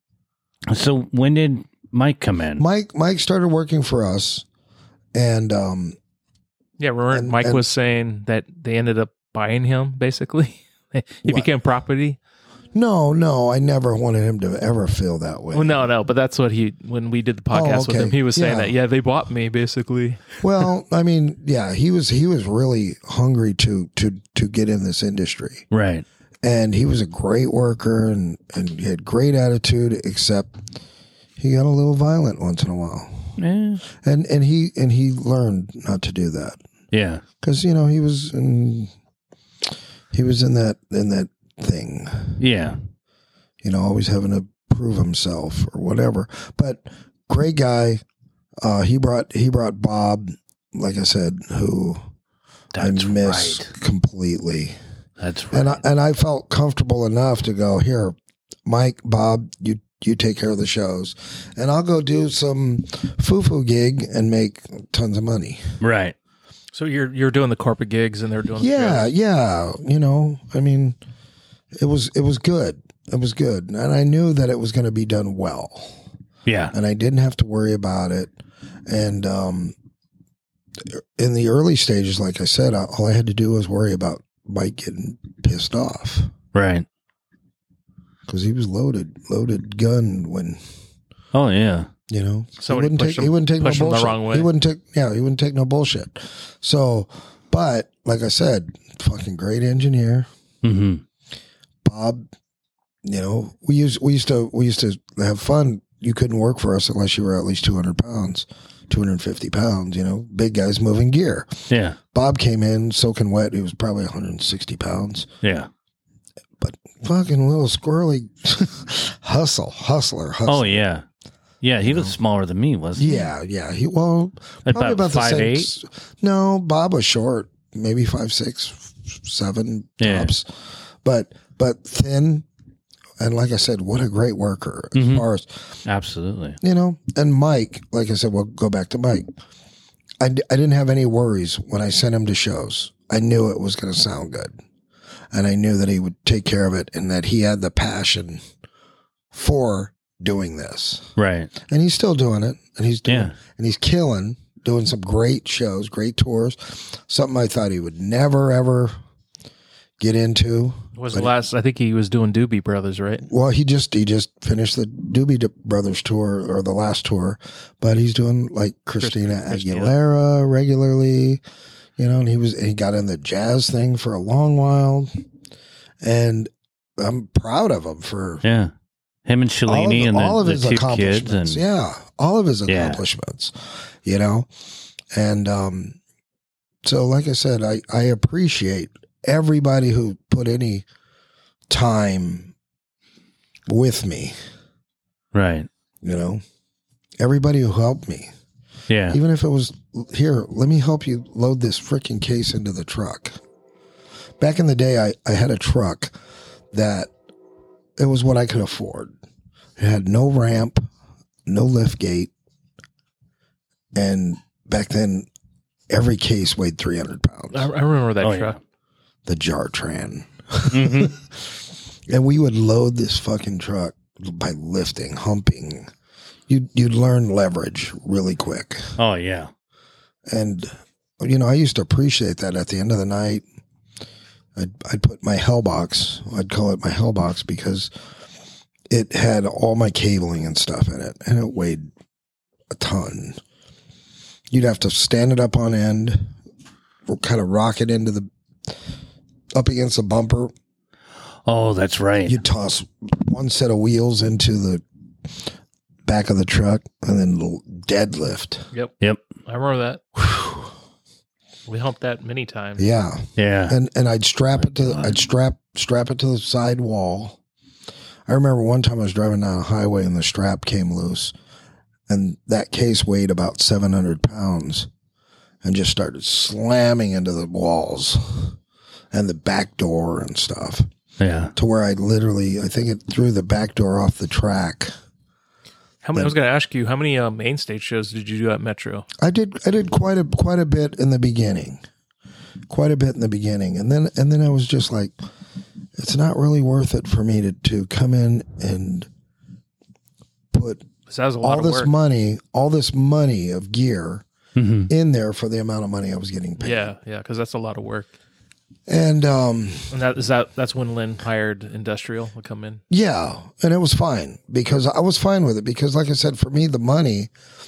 So when did Mike come in? Mike Mike started working for us, and um, Yeah, remember And- Mike and- was saying that they ended up buying him. Basically, he What? became property. no, no, I never wanted him to ever feel that way. Well, no, no, but that's what he when we did the podcast with okay. him, he was saying Yeah. that yeah, they bought me basically. Well, I mean, yeah, he was he was really hungry to to to get in this industry, Right. and he was a great worker and and he had great attitude, except he got a little violent once in a while, Eh, and and he and he learned not to do that yeah. because you know he was in he was in that in that thing, Yeah. you know, always having to prove himself or whatever. But great guy. Uh, he brought he brought Bob, like I said, who That's I miss right. completely. That's right. And I, and I felt comfortable enough to go, here, Mike, Bob, you you take care of the shows, and I'll go do some foo-foo gig and make tons of money. right. So you're you're doing the corporate gigs and they're doing the Yeah, shows. yeah. You know, I mean, it was it was good. It was good, and I knew that it was going to be done well, Yeah. and I didn't have to worry about it. And um, in the early stages, like I said, all I had to do was worry about Mike getting pissed off. Right. Because he was loaded, loaded gun when, Oh yeah. you know, Somebody he wouldn't pushed take, him- he wouldn't take no pushed him the bullshit. wrong way. He wouldn't take, yeah, he wouldn't take no bullshit. So, but like I said, fucking great engineer, Mm-hmm. Bob. You know, we used we used to we used to have fun. You couldn't work for us unless you were at least two hundred pounds, two hundred fifty pounds. You know, big guys moving gear. Yeah. Bob came in soaking wet. He was probably one hundred sixty pounds. Yeah. But fucking little squirrely hustle, hustler, hustler. Oh yeah. Yeah. He was smaller than me, wasn't he? Yeah, yeah. He well, About probably about five, the same. eight? No, Bob was short, maybe five six, seven Yeah. tops, but but thin. And like I said, what a great worker as Mhm. far as Absolutely. you know. And Mike, like I said, we'll go back to Mike. I, d- I didn't have any worries when I sent him to shows. I knew it was going to sound good, and I knew that he would take care of it, and that he had the passion for doing this. Right. And he's still doing it, and he's doing, Yeah. and he's killing, doing some great shows, great tours. Something I thought he would never ever get into. Was But the last? I think he was doing Doobie Brothers, right? Well, he just he just finished the Doobie D- Brothers tour or the last tour, but he's doing like Christina Christina. Aguilera regularly, you know. And he was and he got in the jazz thing for a long while, and I'm proud of him for Yeah. Him and all of, Shalini and all of the, his the two kids accomplishments. and Yeah, all of his Yeah. accomplishments, you know. And um, so, like I said, I, I appreciate everybody who put any time with me, right. you know, everybody who helped me, Yeah. even if it was here, let me help you load this freaking case into the truck. Back in the day, I, I had a truck that it was what I could afford. It had no ramp, no lift gate. And back then, every case weighed three hundred pounds. I, I remember that Oh, truck. The Jartran. Mm-hmm. And we would load this fucking truck by lifting, humping. You'd, you'd learn leverage really quick. Oh yeah. And, you know, I used to appreciate that at the end of the night. I'd, I'd put my hell box. I'd call it my hell box because it had all my cabling and stuff in it, and it weighed a ton. You'd have to stand it up on end, or kind of rock it into the up against the bumper. Oh, that's right. You'd toss one set of wheels into the back of the truck, and then deadlift. Yep. Yep. I remember that. We humped that many times. Yeah, Yeah. and and I'd strap it to the, I'd strap strap it to the side wall. I remember one time I was driving down a highway and the strap came loose, and that case weighed about seven hundred pounds, and just started slamming into the walls and the back door and stuff. Yeah. To where I literally, I think it threw the back door off the track. How many? I was going to ask you, how many uh, main stage shows did you do at Metro? I did I did quite a quite a bit in the beginning, quite a bit in the beginning, and then and then I was just like, it's not really worth it for me to to come in and put So that was a lot all of this work. money, all this money of gear Mm-hmm. in there for the amount of money I was getting paid. Yeah, yeah, because that's a lot of work. And um, And that is that. That's when Lynn hired Industrial to come in. yeah, and it was fine because I was fine with it because, like I said, for me, the money,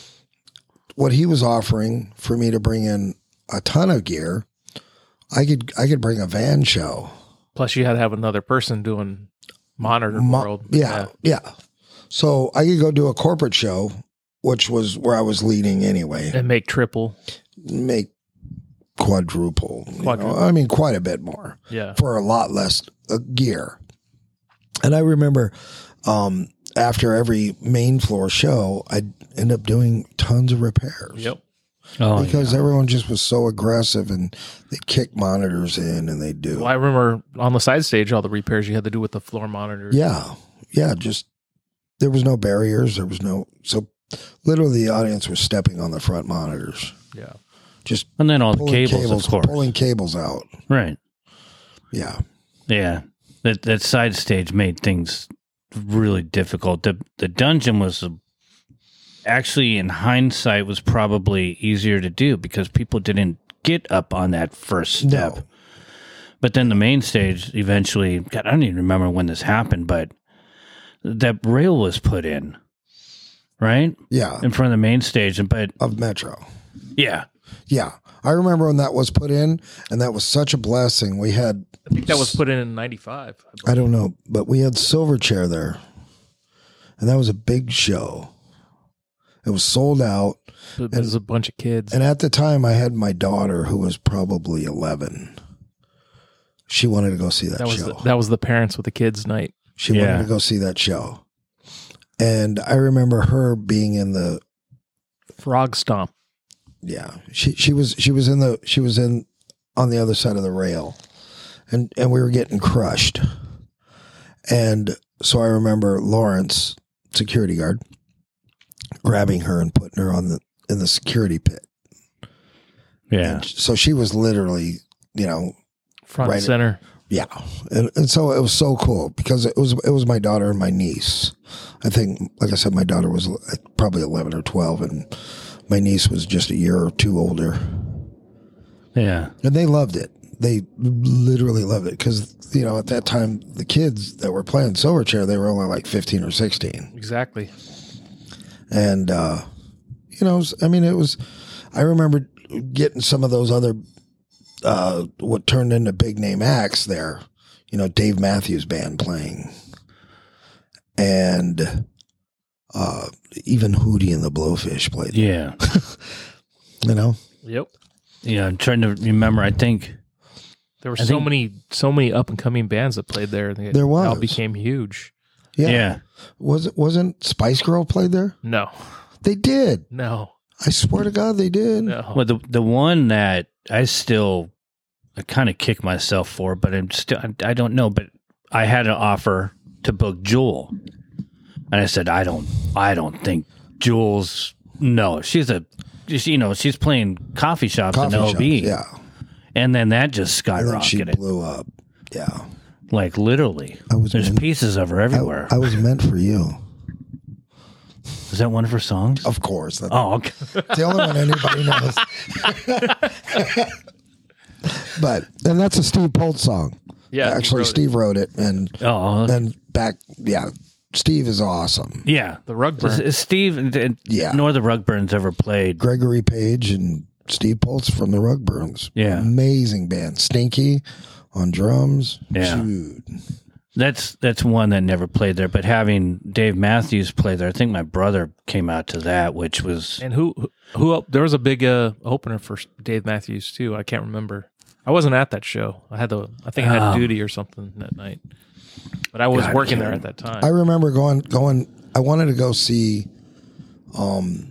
what he was offering for me to bring in a ton of gear, I could I could bring a van show. Plus, you had to have another person doing Monitor Mo- World. Yeah, yeah. So I could go do a corporate show, which was where I was leading anyway. and make triple. Make quadruple. you know, Quadruple. I mean, quite a bit more. Yeah, For a lot less uh, gear. And I remember um, after every main floor show, I'd end up doing tons of repairs. yep. Oh, Because yeah. everyone just was so aggressive and they'd kick monitors in and they'd do. Well, I remember on the side stage all the repairs you had to do with the floor monitors. Yeah. Yeah. Just, there was no barriers. There was no, so literally the audience was stepping on the front monitors. yeah. Just And then all the pulling cables, cables, of course. pulling cables out. Right. Yeah. Yeah. That that side stage made things really difficult. The the dungeon was a, actually, in hindsight, was probably easier to do because people didn't get up on that first step. No. But then the main stage eventually, God, I don't even remember when this happened, but that rail was put in, right? Yeah. In front of the main stage. But Of Metro. yeah. Yeah. I remember when that was put in, and that was such a blessing. We had, I think that was put in in ninety-five. I don't know, but we had Silverchair there, and that was a big show. It was sold out. It was a bunch of kids. And at the time, I had my daughter, who was probably eleven. She wanted to go see that, that was show. the, that was the parents with the kids night. She Yeah. wanted to go see that show. And I remember her being in the, Frog Stomp. yeah, she, she was, she was in the, she was in on the other side of the rail, and, and we were getting crushed. And so I remember Lawrence, security guard, grabbing her and putting her on the, in the security pit. Yeah. And so she was literally, you know, Front Right. and center. yeah. And, and so it was so cool because it was, it was my daughter and my niece. I think, like I said, my daughter was probably eleven or twelve, and my niece was just a year or two older. Yeah. And they loved it. They literally loved it because, you know, at that time, the kids that were playing Silverchair, they were only like fifteen or sixteen. Exactly. And, uh, you know, it was- I mean, it was, I remember getting some of those other, uh, what turned into big name acts there, you know, Dave Matthews Band playing, and, uh, even Hootie and the Blowfish played, Yeah. you know? Yep. Yeah. I'm trying to remember. I think. There were I so think- many, so many up and coming bands that played there. They, There They all was. became huge. Yeah. Yeah. Was it, wasn't Spice Girl played there? No, They did. no, I swear to God, they did. no. Well, the the one that I still, I kind of kick myself for, but I'm still, I, I don't know. But I had an offer to book Jewel, and I said, I don't, I don't think Jewel's. No, she's a, she, you know, she's playing coffee shops Coffee in O B, shops, yeah. and then that just And then she skyrocketed, blew up. Yeah. like literally. I was There's meant- pieces of her I, everywhere. I was meant for you. Is that one of her songs? Of course. That's Oh, okay. the only one anybody knows. But and that's a Steve Poltz song. Yeah, he actually, wrote it. Steve wrote it, and Oh, and back, yeah, Steve is awesome. yeah. The Rugburn. S- Steve, and- and Yeah. nor the Rugburns ever played. Gregory Page and Steve Poltz from the Rugburns. Yeah. Amazing band. Stinky on drums. Yeah. Dude. That's that's one that never played there. But having Dave Matthews play there, I think my brother came out to that, which was And who who op- there was a big uh, opener for Dave Matthews too. I can't remember. I wasn't at that show. I had to. I think I had Oh. duty or something that night. But I was God, working Karen. there at that time. I remember going, going, I wanted to go see, um,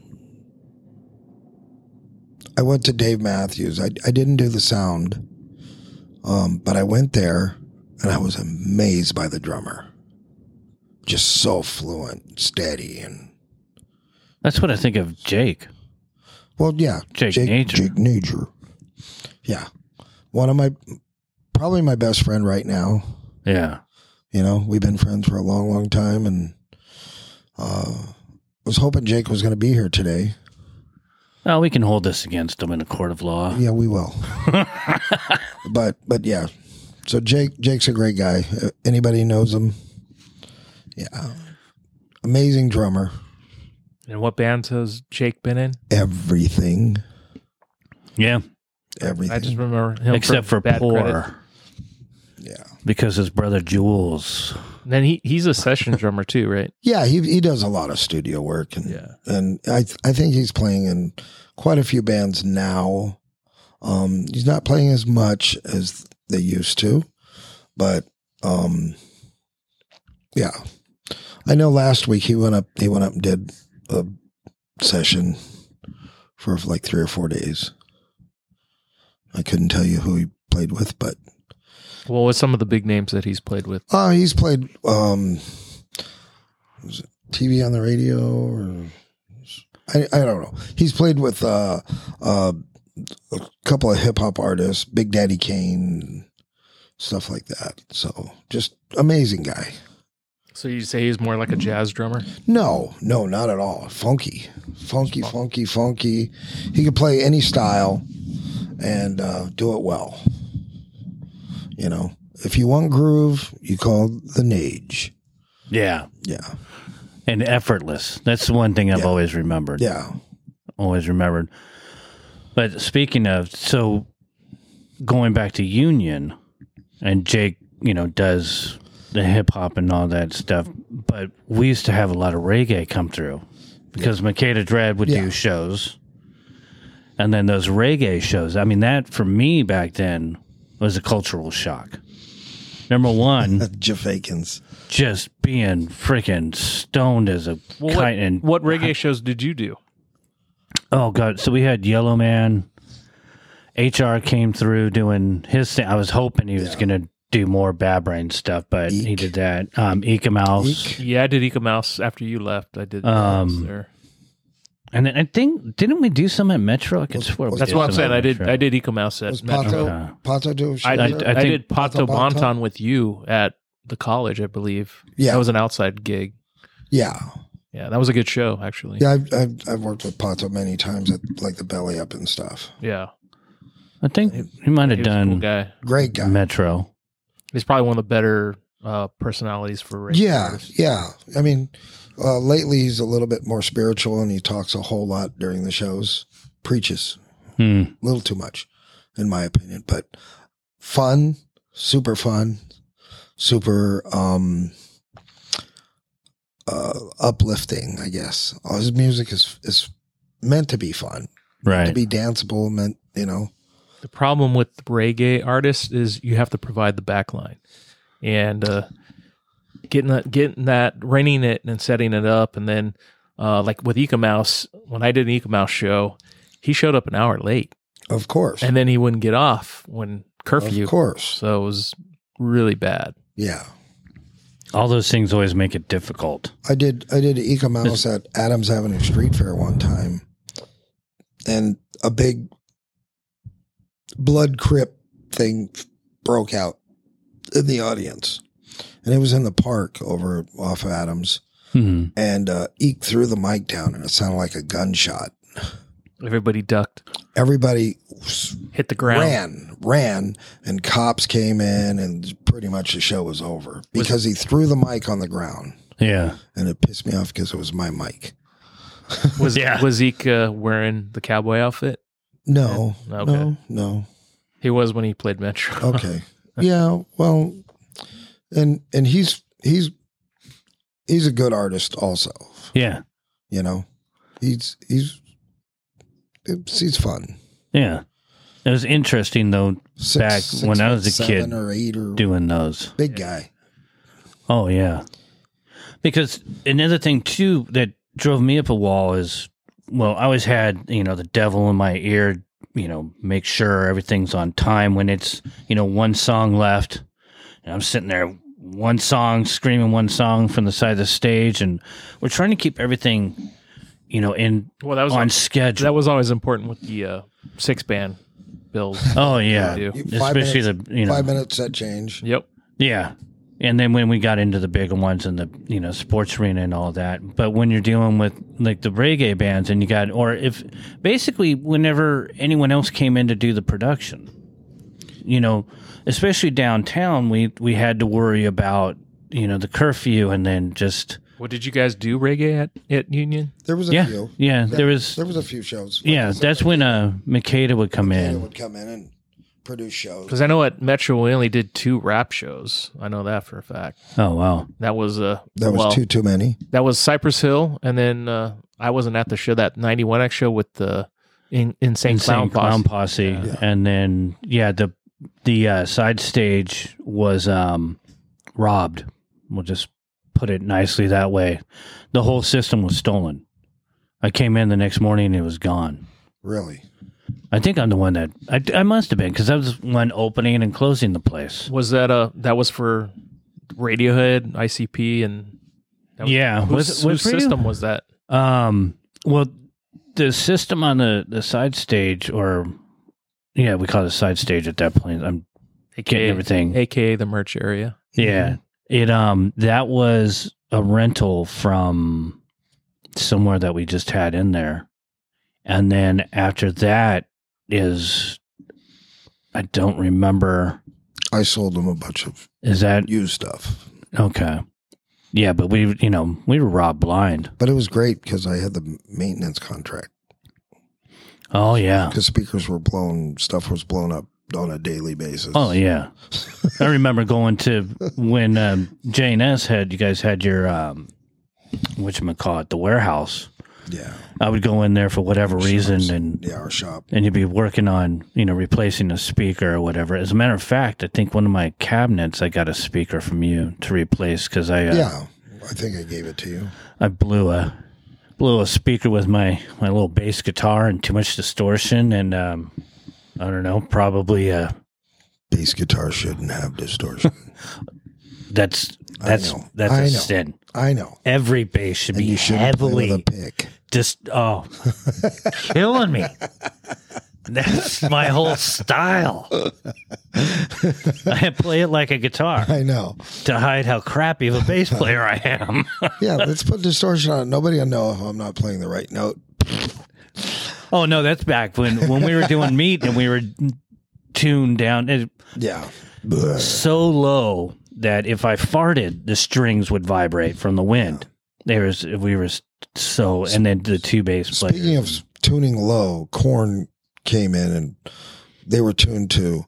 I went to Dave Matthews. I, I didn't do the sound, um, but I went there and I was amazed by the drummer. Just so fluent, steady, and that's what I think of Jake. well, yeah, Jake Jake Nature. Jake Nature. Yeah, one of my, probably my best friend right now. Yeah. You know, we've been friends for a long, long time, and uh, was hoping Jake was going to be here today. Well, we can hold this against him in a court of law. Yeah, we will. but but yeah, so Jake Jake's a great guy. Uh, anybody knows him? Yeah, amazing drummer. and what bands has Jake been in? Everything, Yeah. everything. I just remember him Except for Bad Poor. Credit. yeah, Because his brother Jules. And then he he's a session drummer too, right? yeah. He he does a lot of studio work, and Yeah. and I I think he's playing in quite a few bands now. Um, he's not playing as much as they used to, but um, yeah. I know last week he went up. He went up and did a session for like three or four days. I couldn't tell you who he played with, but Well, what's some of the big names that he's played with? uh, he's played um, was it T V on the radio, or I, I don't know. He's played with uh, uh, a couple of hip hop artists, Big Daddy Kane, stuff like that. So just amazing guy. So you say he's more like a jazz drummer? No, no, not at all. Funky, funky, funky, funky. He could play any style and uh, do it well. You know, if you want groove, you call the Nage. Yeah. Yeah, And effortless. That's the one thing I've Yeah. always remembered. yeah. Always remembered. But speaking of, so going back to Union, and Jake, you know, does the hip hop and all that stuff, but we used to have a lot of reggae come through because Makeda Dread would Yeah. do shows. And then those reggae shows, I mean, that for me back then was a cultural shock. Number one, Jafakins. just being freaking stoned as a Well, kite. And What reggae shows did you do? oh god, so we had Yellow Man. H R came through doing his thing. I was hoping he was Yeah. gonna do more Bad Brain stuff, but he Eek. did that. Um, Eka Mouse, Eek. Yeah, I did Eka Mouse after you left. I did Um, um, there. and then I think didn't we do some at Metro? I could Was- swear. we was- That's did what I'm some saying. at I did Metro. I did Eka Mouse at Was Metro. Pato, Okay. Pato do a show I there? did I I, think- did Pato Pato Bonton? Bonton with you at the college, I believe. Yeah. That was an outside gig. Yeah. Yeah, that was a good show, actually. Yeah, I've, I've, I've worked with Pato many times at like the Belly Up and stuff. Yeah. I think he might He have was a cool done guy. Great guy. Metro. He's probably one of the better uh, personalities for reggae Yeah, artists. yeah. I mean, uh, lately he's a little bit more spiritual and he talks a whole lot during the shows. Preaches Hmm. a little too much, in my opinion, but fun, super fun, super um, uh, uplifting, I guess. All his music is is meant to be fun, to Right. be danceable, meant, you know. The problem with reggae artists is you have to provide the backline, and uh, getting that, getting that, renting it and setting it up, and then uh, like with Eka Mouse, when I did an Eka Mouse show, he showed up an hour late, Of course. and then he wouldn't get off when curfew. Of course. So it was really bad. Yeah. All those things always make it difficult. I did I did Eka Mouse at Adams Avenue Street Fair one time, and a big blood crip thing broke out in the audience, and it was in the park over off of Adams, Hmm. and uh, Eke threw the mic down, and it sounded like a gunshot. Everybody ducked, Everybody hit the ground. ran, ran, and cops came in, and pretty much the show was over because he threw the mic on the ground. Yeah. And it pissed me off because it was my mic. Was Yeah. was Zeke uh, wearing the cowboy outfit? No, Yeah. Okay. no, no. He was when he played Metro. Okay. Yeah, well, and and he's he's he's a good artist also. Yeah. You know, he's he's it's, he's fun. Yeah. It was interesting, though, Six, back six when I foot was a seven kid or eight or doing those. big guy. Oh, yeah. Because another thing, too, that drove me up a wall is, well, I always had, you know, the devil in my ear, you know, make sure everything's on time when it's, you know, one song left. And I'm sitting there, one song, screaming one song from the side of the stage. And we're trying to keep everything, you know, in Well, that was on schedule. that was always important with the uh, six band build. Oh, yeah. You You- five Especially minutes, the, you know, five minutes set change. Yep. yeah. And then when we got into the bigger ones and the, you know, sports arena and all that. But when you're dealing with like the reggae bands and you got, or if basically whenever anyone else came in to do the production, you know, especially downtown, we, we had to worry about, you know, the curfew and then just. What did you guys do reggae at, at Union? There was a Yeah. few. Yeah. There was, There was a few shows. yeah, that's when uh, Makeda would come They in. would come in and produce shows. Because I know at Metro we only did two rap shows. I know that for a fact. Oh, wow. That was uh That was well, too too many. That was Cypress Hill, and then uh, I wasn't at the show, that ninety-one X show with the in, Insane, Clown Insane Posse. Clown Posse. Yeah. And then, yeah, the the uh, side stage was um, robbed. We'll just put it nicely that way. The whole system was stolen. I came in the next morning and it was gone. Really? I think I'm the one that I, I must have been because I was one opening and closing the place. Was that uh that was for Radiohead, I C P, and that was, Yeah, whose, was- whose was Radio- system was that? Um, well, the system on the, the side stage, or yeah, we call it a side stage at that point. I'm getting everything. A K A the merch area. Yeah. It um that was a rental from somewhere that we just had in there. And then after that is I don't remember. I sold them a bunch of Is that used stuff. okay? Yeah, but we you know, we were robbed blind. But it was great because I had the maintenance contract. Oh yeah. Because speakers were blown, stuff was blown up on a daily basis. Oh yeah. I remember going to when um, J and S had you guys had your um whatchamacallit, the warehouse. Yeah. I would go in there for whatever Shops. reason and Yeah, our shop. and you'd be working on, you know, replacing a speaker or whatever. As a matter of fact, I think one of my cabinets, I got a speaker from you to replace because I, uh, Yeah. I think I gave it to you. I blew a blew a speaker with my my little bass guitar and too much distortion, and um, I don't know, probably uh, Bass guitar shouldn't have distortion. that's I that's know. that's I a know. sin. I know. Every bass should And be you shouldn't play heavily with a pick. just oh, killing me. That's my whole style. I play it like a guitar I know. to hide how crappy of a bass player I am. Yeah, let's put distortion on it. Nobody will know if I'm not playing the right note. Oh no, that's back when when we were doing meat and we were tuned down it, Yeah. Bleh. so low that if I farted, the strings would vibrate from the wind. There was we were so, and then the two bass players. Speaking of tuning low, Korn came in and they were tuned to,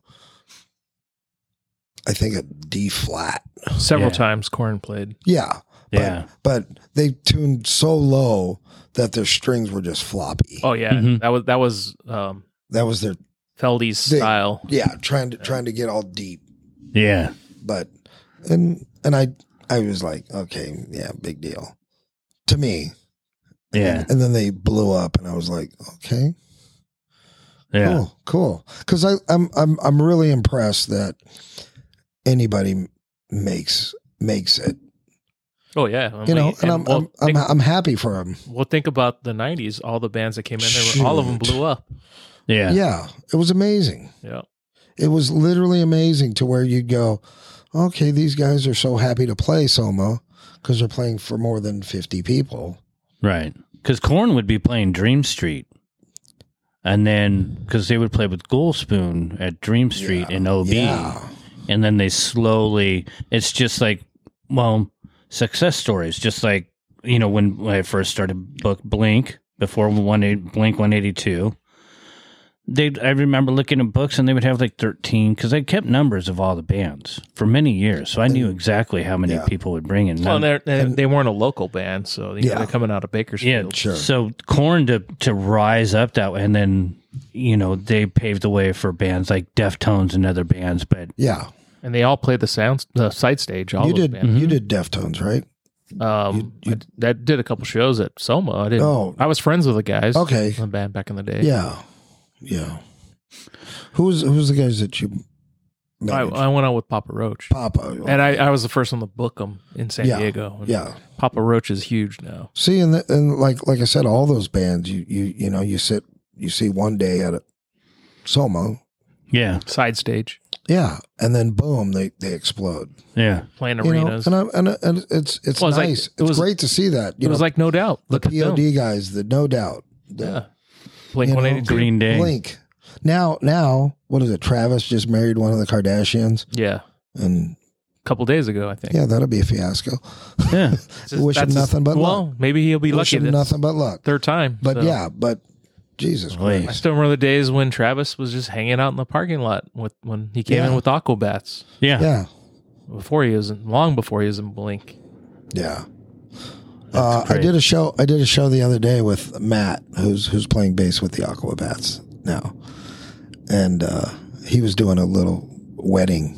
I think, a D flat. Several Yeah. times Korn played. Yeah. But, Yeah. But they tuned so low that their strings were just floppy. Oh yeah, Mhm. that was that was um, That was their, Feldy's They- style. yeah, trying to trying to get all deep. Yeah, But and and I I was like, okay, yeah, big deal to me. yeah, And then they blew up, and I was like, okay, yeah. cool, cool. Because I I'm I'm I'm really impressed that anybody makes makes it. Oh yeah, and You know, we- and I'm we'll I'm, I'm think, I'm happy for them. we'll think about the nineties. All the bands that came in there, were, all of them Shoot. blew up. Yeah. Yeah, it was amazing. Yeah, It was literally amazing to where you'd go, okay, these guys are so happy to play Soma because they're playing for more than fifty people. Right. Because Korn would be playing Dream Street. And then, because they would play with Gold Spoon at Dream Street Yeah. in O B. Yeah. And then they slowly, it's just like, well, success stories. Just like, you know, when, when I first started book Blink, before one, Blink one eighty-two, they I remember looking at books and they would have like thirteen, because I kept numbers of all the bands for many years. So I knew exactly how many Yeah. people would bring in. Well, None- they're, they they weren't a local band, so you know, Yeah. they're coming out of yeah, Bakersfield. Sure. So Korn to, to rise up that way, and then, you know, they paved the way for bands like Deftones and other bands. But Yeah. And they all played the sound, the side stage. All You those did. bands. You did Deftones, right? Um, I, I did a couple shows at Soma. I didn't. Oh. I was friends with the guys. Okay. in the band back in the day. Yeah. Yeah. Who's who's the guys that you I, managed? I went out with Papa Roach, Papa. and I, I was the first one to book them in San Yeah. Diego. And Yeah. Papa Roach is huge now. See, and, the, and like like I said, all those bands, you you you know, you sit, you see one day at a Soma, yeah, Side stage, yeah, and then boom, they they explode. yeah. playing You know, arenas. and I, and, I- and it's it's Well, it's like- nice. it it's was- great to see that. You it was know, like No Doubt. the Look at P O D them. guys, the No Doubt, the, Yeah. Blink you know, one eighty-two. Green Day. Blink. Now now, what is it? Travis just married one of the Kardashians, Yeah. and A couple days ago, I think. yeah, that'll be a fiasco. Yeah. It's just- wish him that's his- nothing but well, luck. maybe he'll be Wish lucky. him That's nothing but luck. third time. But so. yeah, but Jesus Wait. I Christ. still remember the days when Travis was just hanging out in the parking lot with when he came Yeah. in with Aquabats. Yeah. Yeah, Before he was in, long before he was in Blink. yeah. Uh, I great. did a show. I did a show the other day with Matt, who's who's playing bass with the Aquabats now, and uh, he was doing a little wedding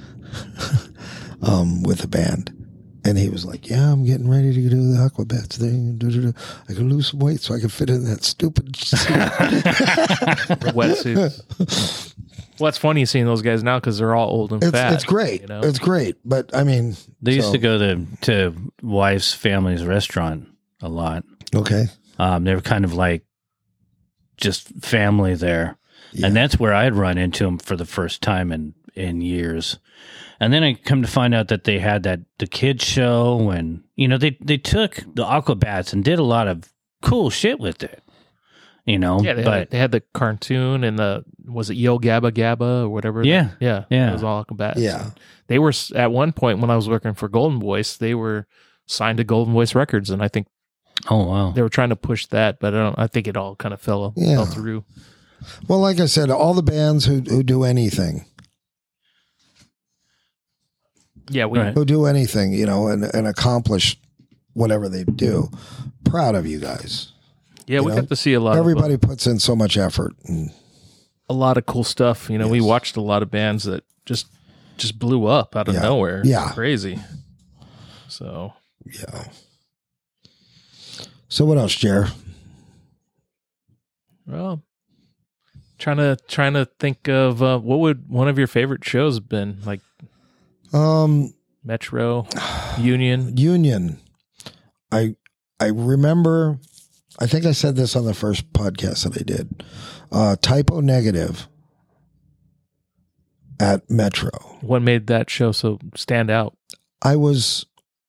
um, with the band, and he was like, "Yeah, I'm getting ready to do the Aquabats thing. I can lose some weight so I can fit in that stupid suit." The wetsuits. Well, it's funny seeing those guys now because they're all old and It's fat. it's great. You know? It's great, but I mean, They used so- to go to, to wife's family's restaurant a lot. Okay, Um, they were kind of like just family there. Yeah. And that's where I'd run into them for the first time in, in years. And then I come to find out that they had that the kids show, and you know they they took the Aquabats and did a lot of cool shit with it. You know, yeah, they, but had, they had the cartoon and the was it Yo Gabba Gabba or whatever. Yeah, yeah, yeah. It was all Aquabats. Yeah. they were s- at one point when I was working for Golden Voice, they were signed to Golden Voice Records, and I think oh wow, they were trying to push that, but I don't. I think it all kind of fell Yeah. fell through. well, like I said, all the bands who who do anything, Yeah, we Right. who do anything, you know, and and accomplish whatever they do, proud of you guys. yeah we know, got to see a lot. Everybody of, puts in so much effort, and a lot of cool stuff. You know, we Yes. watched a lot of bands that just just blew up out of Yeah. nowhere. Yeah. crazy. So yeah. So what else, Jer? well, trying to trying to think of uh, what would one of your favorite shows have been, like Um, Metro, Union. Union. I I remember. I think I said this on the first podcast that I did. Uh, Typo Negative at Metro. What made that show so stand out? I was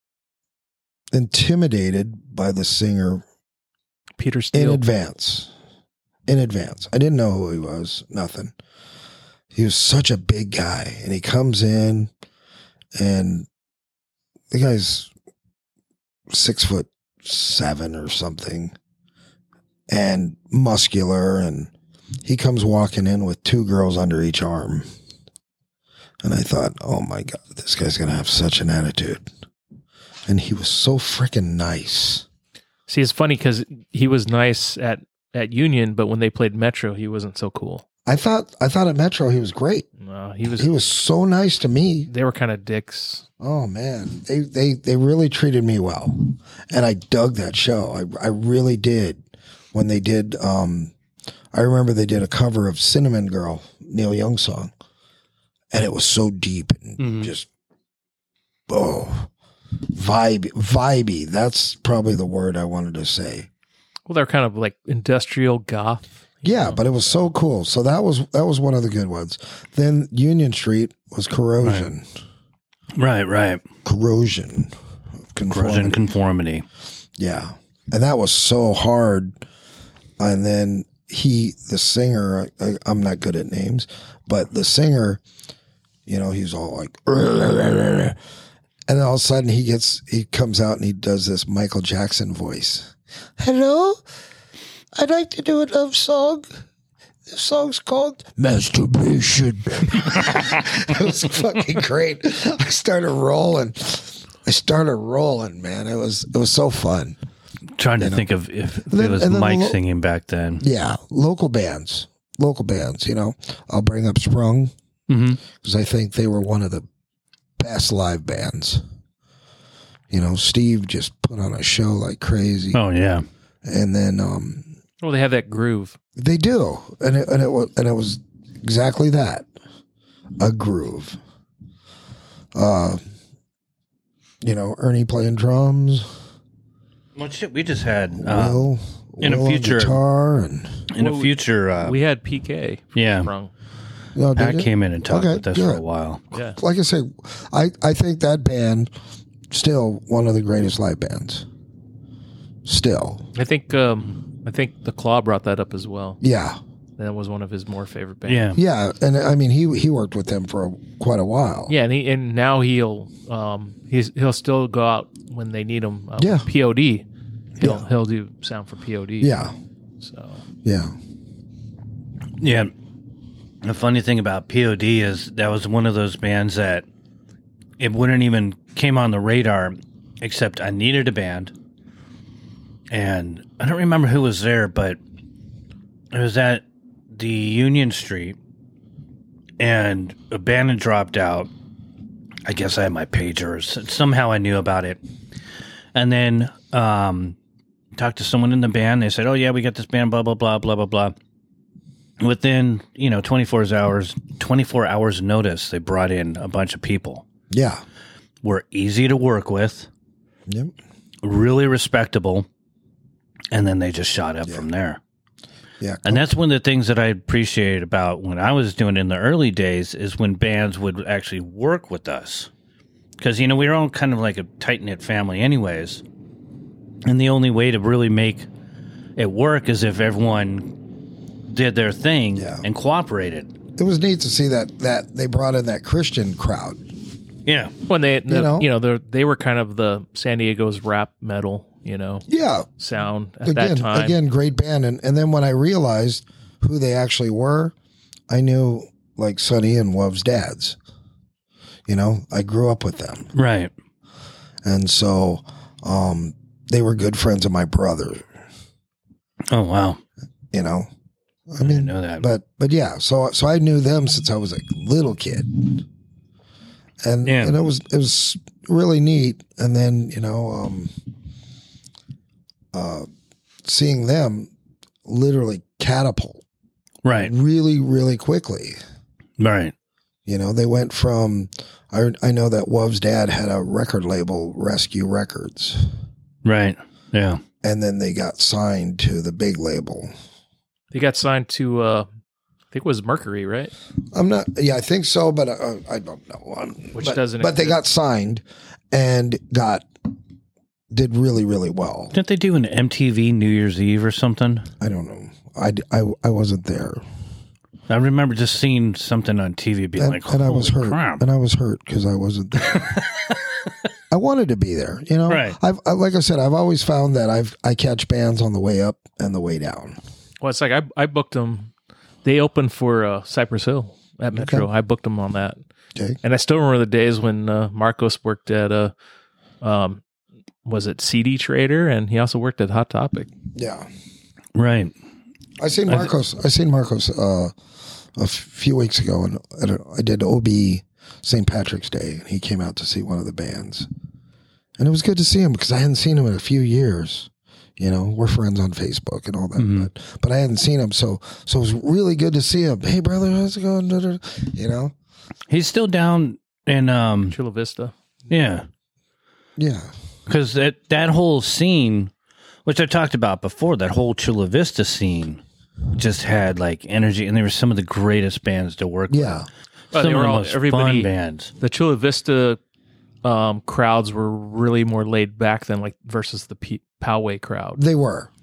intimidated by the singer Peter in Steele. advance. In advance. I didn't know who he was. Nothing. He was such a big guy, and he comes in, and the guy's six foot seven or something, and muscular, and he comes walking in with two girls under each arm. And I thought, oh my God, this guy's going to have such an attitude. And he was so freaking nice. See, it's funny because he was nice at, at Union, but when they played Metro, he wasn't so cool. I thought I thought at Metro he was great. No, he was. He was so nice to me. They were kind of dicks. Oh man, they they they really treated me well, and I dug that show. I I really did. When they did, um, I remember they did a cover of "Cinnamon Girl," Neil Young song, and it was so deep and Mhm. just oh, vibey, vibey. That's probably the word I wanted to say. Well, they're kind of like industrial goth. you Yeah, know? but it was so cool. So that was that was one of the good ones. Then Union Street was Corrosion. right, right, Corrosion. Conformity. corrosion conformity. Yeah. And that was so hard. And then he, the singer, I, I'm not good at names, but the singer, you know, he's all like, and then all of a sudden he gets, he comes out and he does this Michael Jackson voice. Hello, I'd like to do a love song. This song's called Masturbation. It was fucking great. I started rolling. I started rolling, man. It was it was so fun. Trying to you know? think of if, if then, it was then Mike lo- singing back then. Yeah, local bands. Local bands, you know. I'll bring up Sprung because Mm-hmm. I think they were one of the best live bands. You know, Steve just put on a show like crazy. Oh, yeah. And then um, Well, they have that groove. they do, and it, and it was and it was exactly that, a groove. Uh, you know, Ernie playing drums, Well, shit, we just had uh, Will, in a Will on future- guitar, and in Well, a future. Uh, We had P K. yeah, Sprung. no, did Pat it? came in and talked Okay, with us for good. a while. Yeah. Like I said, I I think that band still one of the greatest live bands. Still, I think um, I think the Claw brought that up as well. yeah, That was one of his more favorite bands. Yeah. yeah, and I mean he he worked with them for a, quite a while. Yeah, and he, and now he'll um he's he'll still go out when they need him. Um, Yeah. P O D. He'll Yeah. he'll do sound for P O D. yeah, So yeah. Yeah. The funny thing about P O D is that was one of those bands that it wouldn't even came on the radar except I needed a band. And I don't remember who was there, but it was at the Union Street and a band had dropped out. I guess I had my pagers. Somehow I knew about it. And then um, talked to someone in the band. They said, oh, yeah, we got this band, blah, blah, blah, blah, blah, blah. Within, you know, twenty-four hours, twenty-four hours notice, they brought in a bunch of people. Yeah. Were easy to work with, Yep. really respectable, and then they just shot up from there. Yeah. And that's one of the things that I appreciated about when I was doing it in the early days is when bands would actually work with us. Because, you know, we were all kind of like a tight-knit family anyways. And the only way to really make it work is if everyone did their thing Yeah. and cooperated. It was neat to see that that they brought in that Christian crowd. Yeah. when they the, know? you know they they were kind of the San Diego's rap metal you know Yeah. sound at Again, that time. again, great band. And and then when I realized who they actually were, I knew like Sonny and Wov's dads. You know, I grew up with them. Right. And so um, they were good friends of my brother, Oh, wow. you know. I I mean, didn't know that. but but yeah, so so I knew them since I was a little kid. And Yeah. and it was it was really neat. And then, you know, um uh seeing them literally catapult Right. really, really quickly. Right. You know, they went from I I know that Wov's dad had a record label, Rescue Records, Right. Yeah. and then they got signed to the big label. They got signed to uh, I think it was Mercury, right? I'm not, yeah, I think so, but uh, I don't know. Um, Which but, doesn't But they exist. got signed and got did really, really well. Didn't they do an M T V New Year's Eve or something? I don't know. I, I, I wasn't there, I remember just seeing something on T V being and, like, and I was "Holy hurt, crap." and I was hurt because I wasn't there. I wanted to be there, you know. Right. I've I, like I said, I've always found that I've I catch bands on the way up and the way down. Well, it's like I I booked them. They opened for uh, Cypress Hill at Metro. Okay. I booked them on that, Okay. and I still remember the days when uh, Marcos worked at a um, was it C D Trader, and he also worked at Hot Topic. Yeah. Right. I seen Marcos. I seen Marcos uh, a f- few weeks ago, and I, don't- I did O B Saint Patrick's Day, and he came out to see one of the bands, and it was good to see him because I hadn't seen him in a few years. You know, we're friends on Facebook and all that, Mhm. but but I hadn't seen him, so so it was really good to see him. Hey, brother, how's it going? Da, da, da. You know, He's still down in, um, Chula Vista. yeah. yeah, Because that, that whole scene, which I talked about before, that whole Chula Vista scene just had like energy, and they were some of the greatest bands to work yeah, with. Well, Some they of were the all- most everybody- fun bands. The Chula Vista um, crowds were really more laid back than like versus the P- Poway crowd. they were,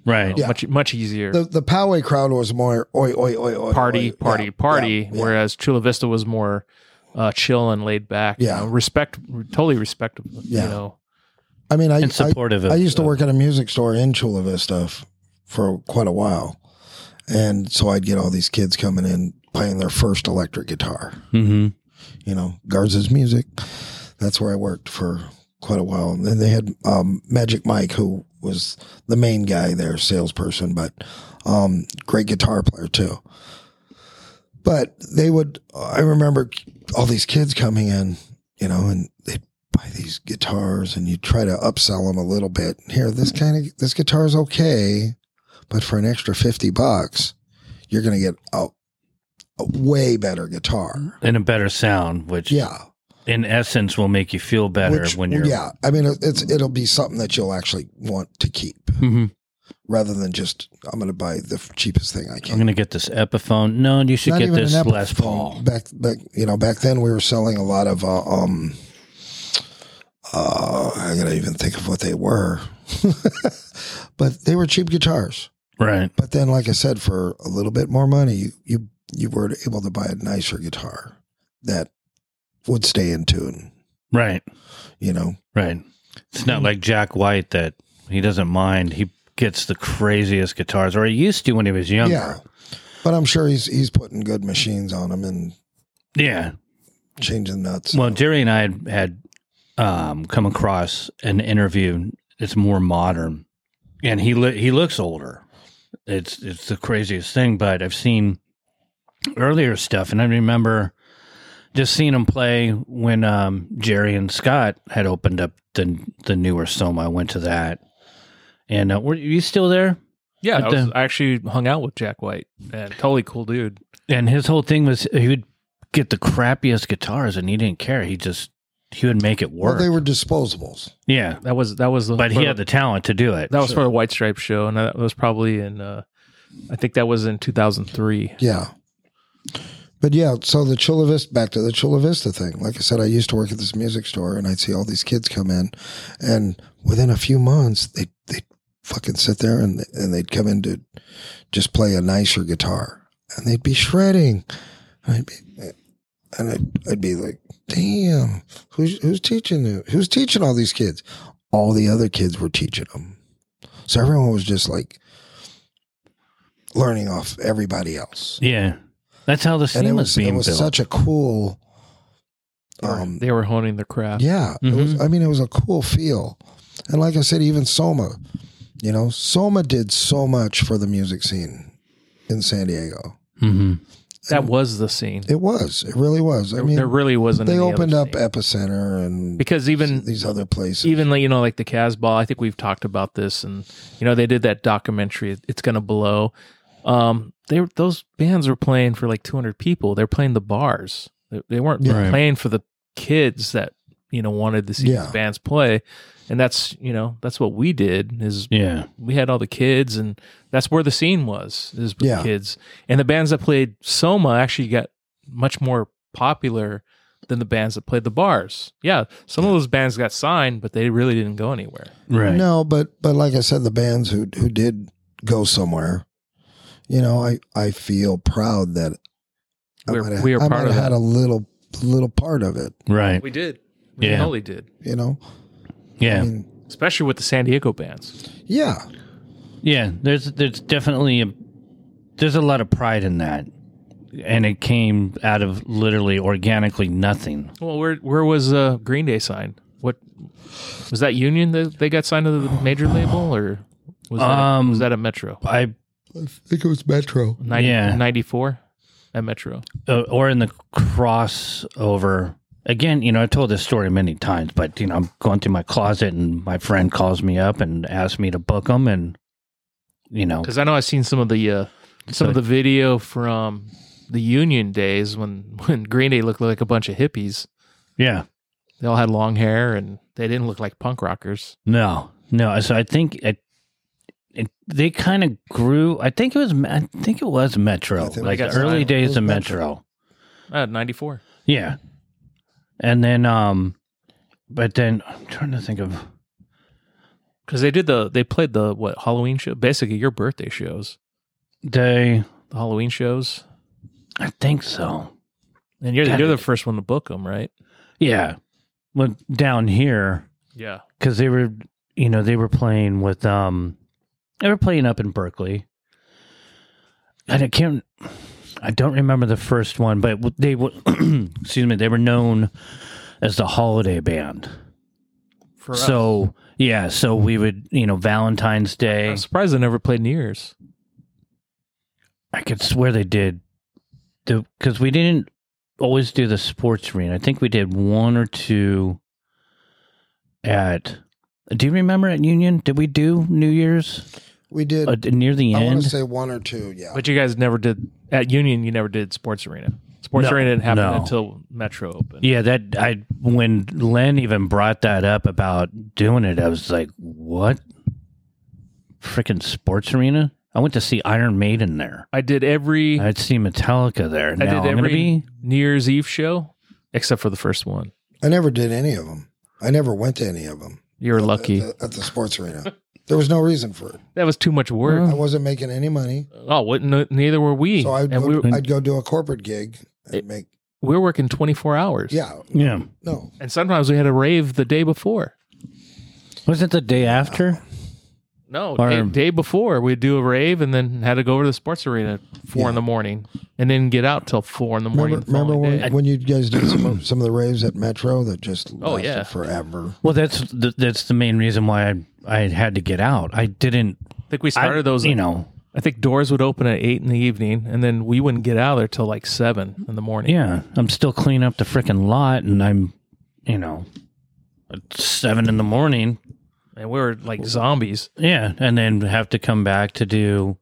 Right. Yeah. Much much easier. The the Poway crowd was more oi oi oi oi party, oi. party, Yeah, party. yeah, yeah. Whereas Chula Vista was more uh, chill and laid back. Yeah. You know, respect, totally respectable. Yeah. You know, I mean, I And supportive I, of- I used to of- work at a music store in Chula Vista f- for quite a while, and so I'd get all these kids coming in playing their first electric guitar. Mm-hmm. You know, Garza's Music. That's where I worked for quite a while. And then they had um, Magic Mike, who was the main guy there, salesperson, but um, great guitar player too. But they would, I remember all these kids coming in, you know, and they'd buy these guitars and you try to upsell them a little bit. Here, this kind of, this guitar is okay, but for an extra fifty bucks, you're going to get a, a way better guitar. And a better sound, which Yeah. in essence will make you feel better Which- when you're. yeah. I mean, it's, it'll be something that you'll actually want to keep Mhm. rather than just, I'm going to buy the cheapest thing I I'm can. going to get this Epiphone. No, you should Not get even this an Les Epiphone. Paul. Back, back, you know, back then we were selling a lot of, uh, um, uh, I gotta even think of what they were, but they were cheap guitars. Right. But then, like I said, for a little bit more money, you, you, you were able to buy a nicer guitar that would stay in tune, Right. you know? Right. It's not like Jack White that he doesn't mind. He gets the craziest guitars, or he used to when he was younger. Yeah. But I'm sure he's, he's putting good machines on them and Yeah. changing nuts. Well, Jerry and I had, had um, come across an interview. It's more modern, and he li- he looks older. It's it's the craziest thing. But I've seen earlier stuff, and I remember just seeing him play when um, Jerry and Scott had opened up the the newer Soma. I went to that, and uh, were you still there? yeah, At I, was, the- I actually hung out with Jack White, and totally cool dude. And his whole thing was he would get the crappiest guitars, and he didn't care. He just he would make it well, work. they were disposables. yeah, That was that was the but he had the talent to do it. that was Sure. for the White Stripe show, and that was probably in uh, I think that was in two thousand three. Yeah. But yeah, so the Chula Vista, back to the Chula Vista thing. Like I said, I used to work at this music store and I'd see all these kids come in, and within a few months, they they'd fucking sit there and, and they'd come in to just play a nicer guitar, and they'd be shredding. And I'd be, and I'd, I'd be like, damn, who's, who's teaching you? Who's teaching all these kids? All the other kids were teaching them. So everyone was just like learning off everybody else. Yeah, that's how the And scene it was, was, being it was built. such a cool, They were, um, they were honing their craft. yeah, it was, Mhm. I mean, it was a cool feel. And like I said, even Soma, you know, Soma did so much for the music scene in San Diego. hmm That was the scene. It was, it really was. I There, mean, there really wasn't. they any opened other up scene. Epicenter and because even these other places. even like you know like the Casbah. I think we've talked about this, and you know they did that documentary. It's Gonna Blow. Um, they were- those bands were playing for like two hundred people. They're playing the bars. They, they weren't Yeah. playing for the kids that you know wanted to see Yeah. these bands play. And that's you know that's what we did. Is Yeah, we had all the kids, and that's where the scene was. Is with Yeah. the kids, and the bands that played Soma actually got much more popular than the bands that played the bars. Yeah, some of those bands got signed, but they really didn't go anywhere. right. No, but but like I said, the bands who who did go somewhere, you know, I I feel proud that I We're- might have, we are I part might of have had that. a little little part of it. Right. We did. We Yeah. totally did. You know, Yeah. I mean, Especially with the San Diego bands. yeah, Yeah, there's there's definitely a there's a lot of pride in that, and it came out of literally organically nothing. Well, where where was uh, Green Day signed? What was that Union that they got signed to the major label, or was that, Um, was that a Metro? I I think it was Metro. ninety, yeah. ninety-four at Metro. uh, or in the crossover again. You know, I told this story many times, but you know, I'm going through my closet, and my friend calls me up and asks me to book them, and you know, Because I know I've seen some of the uh, some of the video from the Union days when when Green Day looked like a bunch of hippies. yeah, They all had long hair and they didn't look like punk rockers. no, no. So I think it, it they kind of grew. I think it was. I think it was Metro, I think it like was the early Metro. days It was of Metro. Metro. Uh, ninety-four. Yeah. And then, um, but then I'm trying to think of, Because they did the, they played the, what, Halloween show? Basically, your birthday shows. They, The Halloween shows. I think so. And you're, God, you're the it- first one to book them, right? Yeah. Well, down here, Yeah. because they were, you know, they were playing with, um, they were playing up in Berkeley. And I can't, I don't remember the first one, but they were, excuse me, they were known as the Holiday Band. For us. So, yeah, so we would, you know, Valentine's Day. I'm surprised they never played New Year's. I could swear they did. Because we didn't always do the sports arena. I think we did one or two at, do you remember at Union? Did we do New Year's We did. uh, near the I want end? to say one or two. Yeah. But you guys never did, at Union, you never did Sports Arena. Sports No, Arena didn't happen no. until Metro opened. Yeah, that I when Len even brought that up about doing it, I was like, "What? Freaking sports arena?" I went to see Iron Maiden there. I did every, I I'd see Metallica there. Now did I'm gonna every be New Year's Eve show, except for the first one. I never did any of them. I never went to any of them. You were lucky. At the, at the sports arena. There was no reason for it. That was too much work. I wasn't making any money. Oh, what, no, neither were we. So I'd and go, we, were, I'd go do a corporate gig and It- make, we were working twenty-four hours. yeah, yeah. no. And sometimes we had a rave the day before. Was it the day after? No, Or- day, day before we'd do a rave and then had to go over to the sports arena at four Yeah. in the morning and then get out till four in the morning. Remember, the remember following when, day. when you guys did some of, some of the raves at Metro that just Oh, lasted yeah. forever? Well, that's the, that's the main reason why I I had to get out. I didn't. I think we started I, those. You know. I think doors would open at eight in the evening, and then we wouldn't get out of there till like seven in the morning. Yeah, I'm still cleaning up the freaking lot, and I'm, you know, at seven in the morning. And we were like zombies. Yeah, and then have to come back to do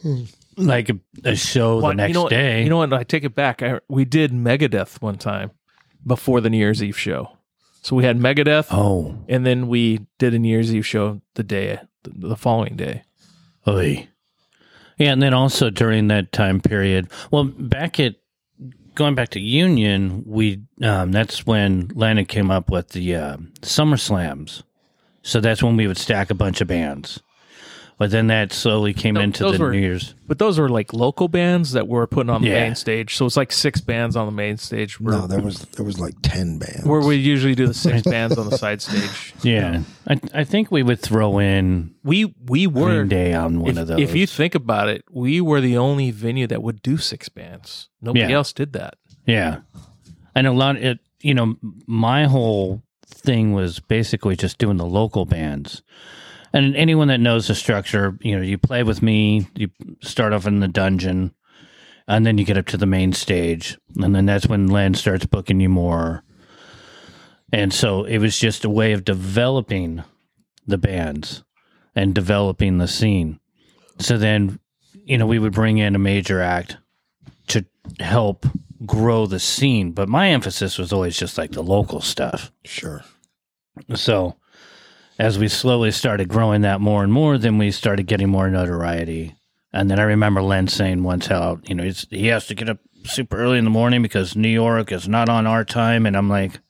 like a, a show Well, the next you know what, day. You know what? I take it back. I, we did Megadeth one time before the New Year's Eve show. So we had Megadeth, oh, and then we did a New Year's Eve show the day, the, the following day. oy. Yeah, and then also during that time period, well, back at going back to Union, we um, that's when Landon came up with the uh, Summer Slams. So that's when we would stack a bunch of bands. But then that slowly came No, into those the were- New Year's. But those were like local bands that were putting on the Yeah. main stage. So it's like six bands on the main stage. Where, No, there was there was like ten bands. where we usually do the six bands on the side stage. Yeah, I I think we would throw in We we were Green Day on one if, of those. if you think about it, we were the only venue that would do six bands. Nobody Yeah. else did that. Yeah. And a lot, it, you know, my whole thing was basically just doing the local bands. And anyone that knows the structure, you know, you play with me, you start off in the dungeon, and then you get up to the main stage. And then that's when Len starts booking you more. And so it was just a way of developing the bands and developing the scene. So then, you know, we would bring in a major act to help grow the scene, but my emphasis was always just like the local stuff. Sure. So as we slowly started growing that more and more, then we started getting more notoriety. And then I remember Len saying once how, you know, he's, he has to get up super early in the morning because New York is not on our time. And I'm like,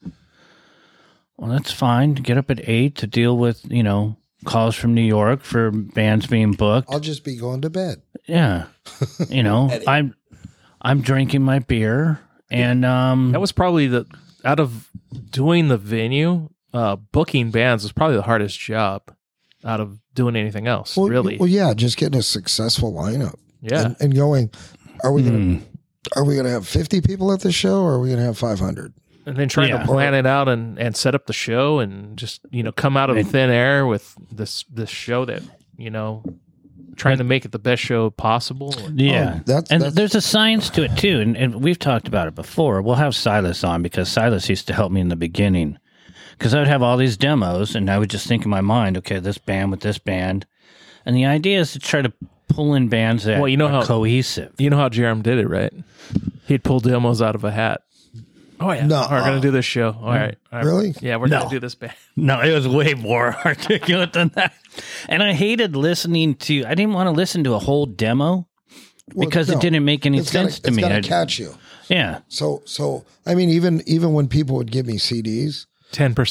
well, that's fine. Get up at eight to deal with, you know, calls from New York for bands being booked. I'll just be going to bed. Yeah. You know, I'm I'm drinking my beer and um That was probably the out of doing the venue, uh, booking bands was probably the hardest job out of doing anything else. Well, really, Well, yeah, just getting a successful lineup. yeah. And, and going, are we gonna mm, are we gonna have fifty people at the show, or are we gonna have five hundred? And then trying Yeah. to plan it out and, and set up the show and just, you know, come out of thin air with this this show that, you know, trying to make it the best show possible. yeah. Oh, that's- and that's- there's a science to it too, and, and we've talked about it before. We'll have Silas on because Silas used to help me in the beginning. Because I would have all these demos and I would just think in my mind, okay, this band with this band. And the idea is to try to pull in bands that Well, you know are how- cohesive. You know how Jerem did it, right? He'd pull demos out of a hat. Oh, yeah. No. We're going to do this show. All right. All right. Really? Yeah, we're No. going to do this band. No, it was way more articulate than that. And I hated listening to, I didn't want to listen to a whole demo Well, because no. it didn't make any It's gotta- sense to it's me. gotta I- catch you. yeah. So, so I mean, even even when people would give me C Ds, ten percent.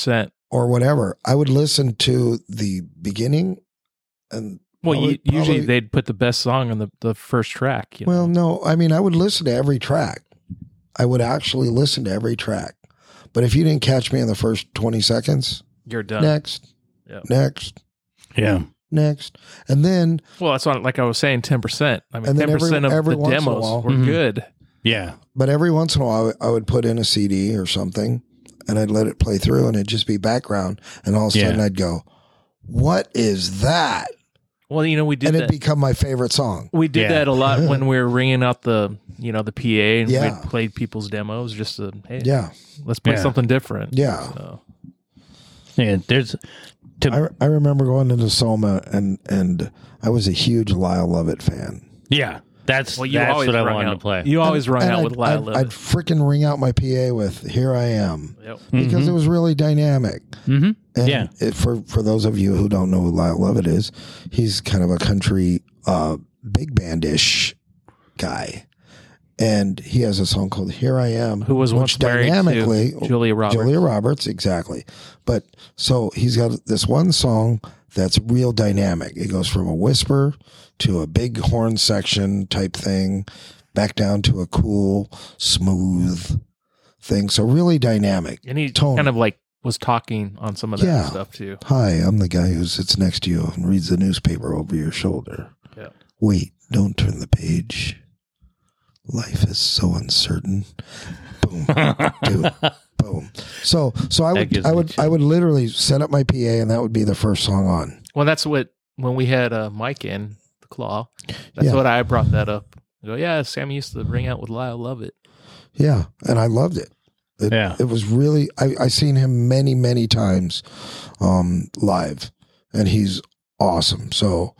or whatever, I would listen to the beginning and Well, probably- you, usually probably- they'd put the best song on the, the first track. You know? well, no, I mean, I would listen to every track. I would actually listen to every track. But if you didn't catch me in the first twenty seconds, you're done. next, Yeah. next, Yeah. next. And then, Well, that's what, like I was saying, ten percent. I mean, And then ten percent every- of every the once in a demos while- were Mhm. good. Yeah. but every once in a while, I would put in a C D or something and I'd let it play through and it'd just be background. And all of a Yeah. sudden I'd go, what is that? Well, you know, we did And that. it'd become my favorite song. we did Yeah. that a lot when we were ringing out the, you know, the P A and Yeah. we'd played people's demos just to, hey, Yeah. let's play Yeah. something different. Yeah. So, Yeah. There's to I, I remember going into Soma and, and I was a huge Lyle Lovett fan. yeah. That's well, you that's always what I rung wanted out, to play. You always And- rung and out I'd- with Lyle I'd, Lovett. I'd freaking ring out my P A with "Here I Am" Yep. because it was really dynamic. Mm-hmm. And Yeah. it, for for those of you who don't know who Lyle Lovett is, he's kind of a country uh, big bandish guy, and he has a song called "Here I Am," Who was once which married dynamically to Julia Roberts. Julia Roberts, exactly. But so he's got this one song that's real dynamic. It goes from a whisper to a big horn section type thing, back down to a cool, smooth thing. So really dynamic. And he tone. kind of like was talking on some of that Yeah. stuff too. Hi, I'm the guy who sits next to you and reads the newspaper over your shoulder. Yeah. Wait, don't turn the page. Life is so uncertain. Boom. Dude. Boom. So so I That would gives I me would chills. I would literally set up my P A and that would be the first song on. Well, that's what, when we had uh, Mike in, the Claw, that's Yeah. what I brought that up. I go, yeah, Sammy used to ring out with Lyle Lovett. Yeah. And I loved it. It, Yeah. it was really I, I seen him many, many times um live and he's awesome. So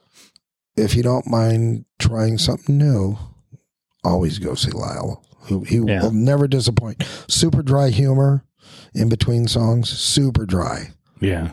if you don't mind trying something new, always go see Lyle. He, he Yeah. will never disappoint. Super dry humor in between songs, super dry, Yeah.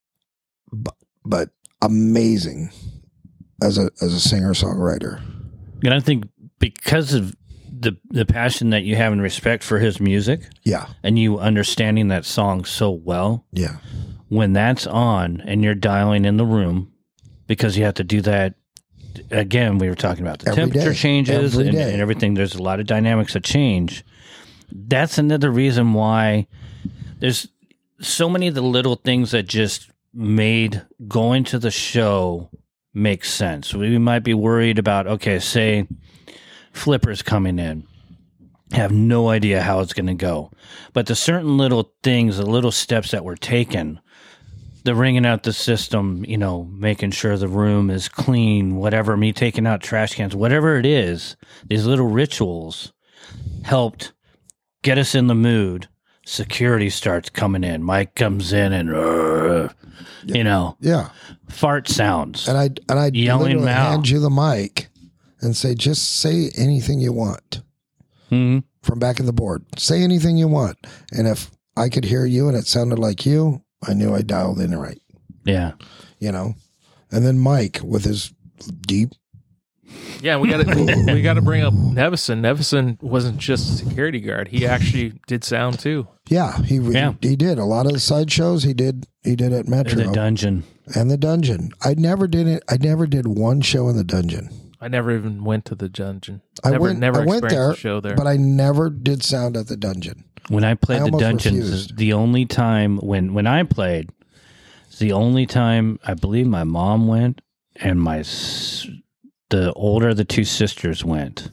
but amazing as a as a singer songwriter. And I think because of the the passion that you have and respect for his music Yeah, and you understanding that song so well, yeah, when that's on and you're dialing in the room, because you have to do that again, we were talking about the Every temperature day. changes Every and, day. and everything. There's a lot of dynamics that change. That's another reason why there's so many of the little things that just made going to the show make sense. We might be worried about, okay, say Flipper's coming in. Have no idea how it's going to go. But the certain little things, the little steps that were taken, the ringing out the system, you know, making sure the room is clean, whatever, me taking out trash cans, whatever it is, these little rituals helped get us in the mood. Security starts coming in. Mike comes in and, uh, you know, yeah. fart sounds. And I and I Yelling literally out. hand you the mic and say, just say anything you want Mhm. from back in the board. Say anything you want, and if I could hear you and it sounded like you, I knew I dialed in right. Yeah. You know, and then Mike with his deep. Yeah, we got to we got to bring up Nevison. Nevison wasn't just a security guard; he actually did sound too. Yeah, he Yeah. he, he did a lot of the side shows. He did he did at In Metro the dungeon. and the dungeon. I never did it. I never did one show in the dungeon. I never even went to the dungeon. I Never, went. never I went experienced there, a show there. but I never did sound at the dungeon. When I played I the almost dungeons, refused. the only time when when I played, it's the only time I believe my mom went and my s- the older of the two sisters went,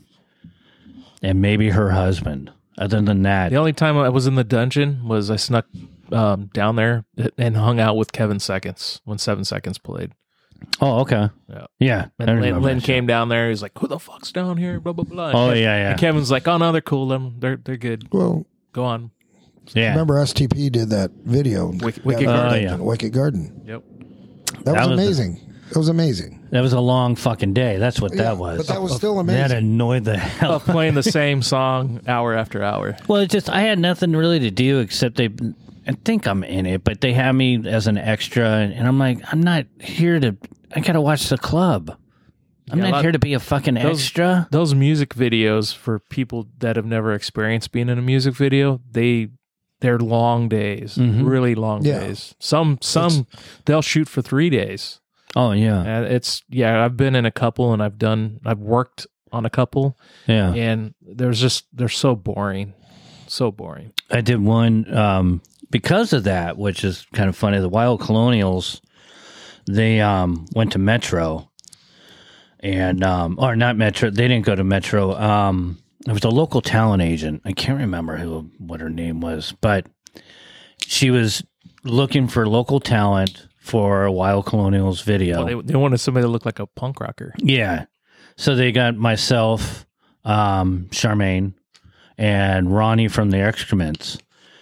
and maybe her husband. Other than that, the only time I was in the dungeon was I snuck um, down there and hung out with Kevin Seconds when Seven Seconds played. oh okay, Yeah. yeah. I And Lynn, remember Lynn that came down there. He's like, "Who the fuck's down here?" Blah blah blah. Oh, And- yeah, yeah. And Kevin's like, "Oh no, they're cool. Them, they're they're good. Well, Go on." show. Yeah, remember S T P did that video. Wicked- Yeah, Wicked the Garden. dungeon, Oh, Wicked Garden. Yep. That, That was was amazing. That was amazing. that was a long fucking day. That's what Yeah, that was. but that was still That amazing. annoyed the hell. Of playing the same song hour after hour. Well, it's just I had nothing really to do except they. I think I'm in it, but they have me as an extra, and, and I'm like, I'm not here to. I gotta watch the club. I'm Yeah, a not lot- here to be a fucking those- extra. Those music videos for people that have never experienced being in a music video, they they're long days, Mhm. really long Yeah. days. Some some they'll shoot for three days. Oh yeah, And it's yeah, I've been in a couple and I've done I've worked on a couple yeah. and there's just they're so boring. So boring. I did one um, because of that, which is kind of funny. The Wild Colonials, they um, went to Metro, and um, or not Metro. They didn't go to Metro. Um, there was a local talent agent. I can't remember who what her name was, but she was looking for local talent for a Wild Colonials video. Well, they, they wanted somebody to look like a punk rocker. Yeah. So they got myself, um, Charmaine, and Ronnie from the Excrements.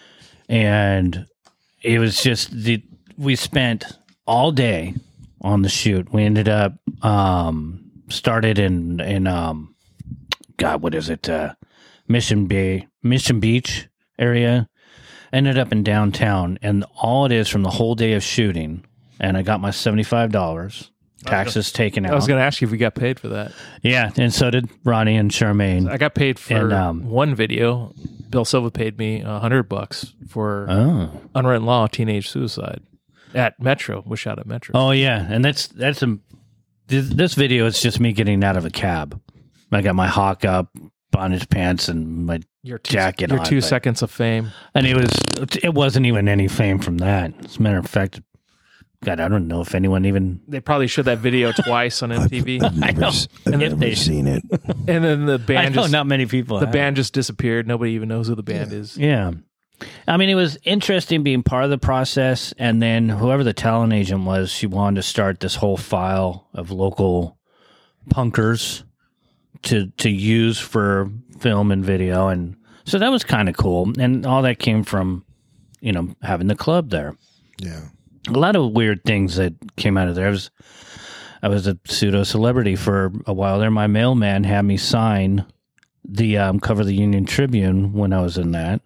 And it was just, the we spent all day on the shoot. We ended up, um, started in, in um, God, what is it? Uh, Mission Bay, Mission Beach area. Ended up in downtown. And all it is from the whole day of shooting, and I got my seventy-five dollars. Taxes taken out. I was going to ask you if we got paid for that. Yeah, and so did Ronnie and Charmaine. I got paid for And, um, one video. Bill Silva paid me a hundred bucks for Oh, Unwritten Law, Teenage Suicide at Metro. We shot at Metro. oh yeah, and that's that's a this, this video is just me getting out of a cab. I got my hawk up, bondage pants, and my your two, jacket your on, two but- seconds of fame. and it was it wasn't even any fame from that. As a matter of fact, God, I don't know if anyone even. They probably showed that video twice on M T V, I've never, know. s- I've And if never they- seen it. and then the I band know just not many people. the have. band just disappeared. Nobody even knows who the band is. Yeah. I mean, it was interesting being part of the process. And then whoever the talent agent was, she wanted to start this whole file of local punkers to to use for film and video. And so that was kind of cool. And all that came from, you know, having the club there. Yeah. A lot of weird things that came out of there. I was, I was a pseudo celebrity for a while there. My mailman had me sign the um, cover of the Union Tribune when I was in that.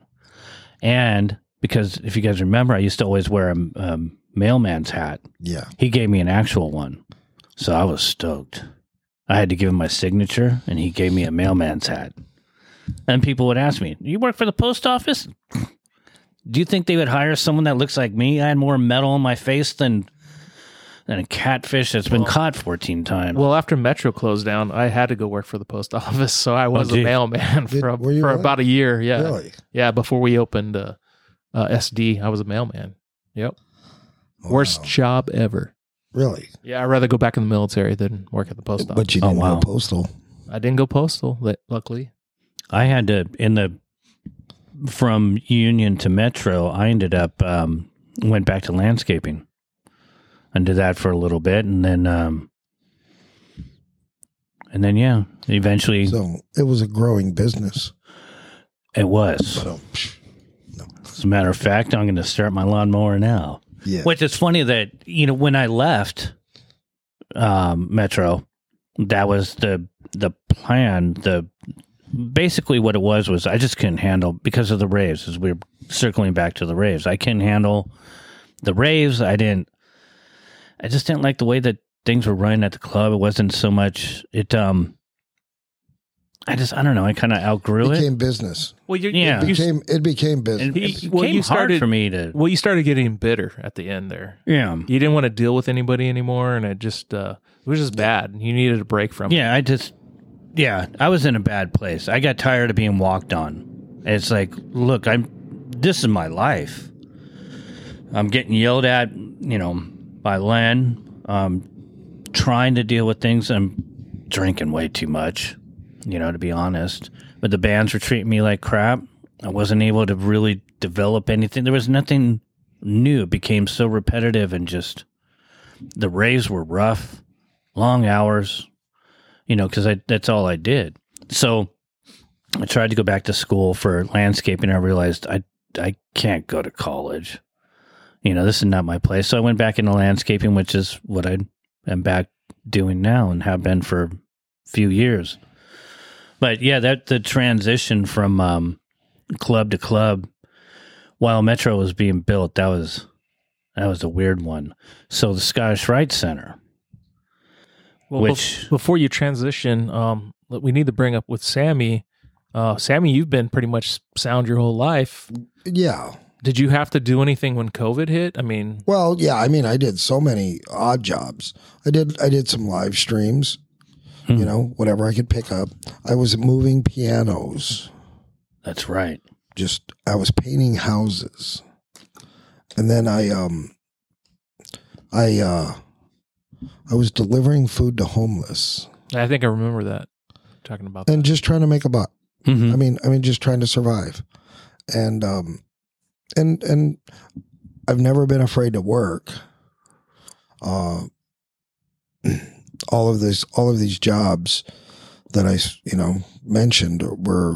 And because if you guys remember, I used to always wear a um, mailman's hat. Yeah. He gave me an actual one. So I was stoked. I had to give him my signature, and he gave me a mailman's hat. And people would ask me, "You work for the post office? Do you think they would hire someone that looks like me? I had more metal on my face than than a catfish that's been Well- caught fourteen times." Well, after Metro closed down, I had to go work for the post office, so I was a gee. mailman Did- for, a, were you for really? about a year. Yeah, Really? yeah. Before we opened uh, uh, S D, I was a mailman. Yep, worst Wow. job ever. Really? Yeah, I'd rather go back in the military than work at the post office. But you Oh, didn't wow. go postal. I didn't go postal, li- luckily. I had to in the from Union to Metro. I ended up um, went back to landscaping and did that for a little bit, and then um, and then yeah, eventually So it was a growing business. it was. So, psh, As a matter of fact, I'm going to start my lawnmower now. yeah. Which is funny that, you know, when I left um, Metro, that was the the plan. The basically what it was was I just couldn't handle because of the raves. As we we're circling back to the raves, I couldn't handle the raves. I didn't. I just didn't like the way that things were running at the club. It wasn't so much. It. Um. I just. I don't know. I kind of outgrew It it. became business. Well, you, Yeah. It you, became, it became business. And it You- became well, you hard started- for me to. well, you started getting bitter at the end there. Yeah. You didn't want to deal with anybody anymore, and it just uh, it was just bad. You needed a break from it. Yeah, I just, yeah, I was in a bad place. I got tired of being walked on. It's like, look, I'm, this is my life. I'm getting yelled at, you know, by Len. Um, trying to deal with things. I'm drinking way too much, you know, to be honest. But the bands were treating me like crap. I wasn't able to really develop anything. There was nothing new. It became so repetitive and just, the raves were rough, long hours. You know, because I that's all I did. So I tried to go back to school for landscaping. I realized I I can't go to college. You know, this is not my place. So I went back into landscaping, which is what I am back doing now and have been for a few years. But yeah, that the transition from um, club to club while Metro was being built, that was that was a weird one. So the Scottish Rite Center. Well, Which- bef- before you transition, um, we need to bring up with Sammy. Uh, Sammy, you've been pretty much sound your whole life. Yeah. Did you have to do anything when COVID hit? I mean, Well, yeah, I mean, I did so many odd jobs. I did I did some live streams, Hmm. you know, whatever I could pick up. I was moving pianos. That's right. Just I was painting houses. And then I um I uh I was delivering food to homeless I think I remember that. Talking about that. and just trying to make a buck. Mhm. I mean, I mean, just trying to survive, and um, and and I've never been afraid to work. Uh, all of this, all of these jobs that I, you know, mentioned were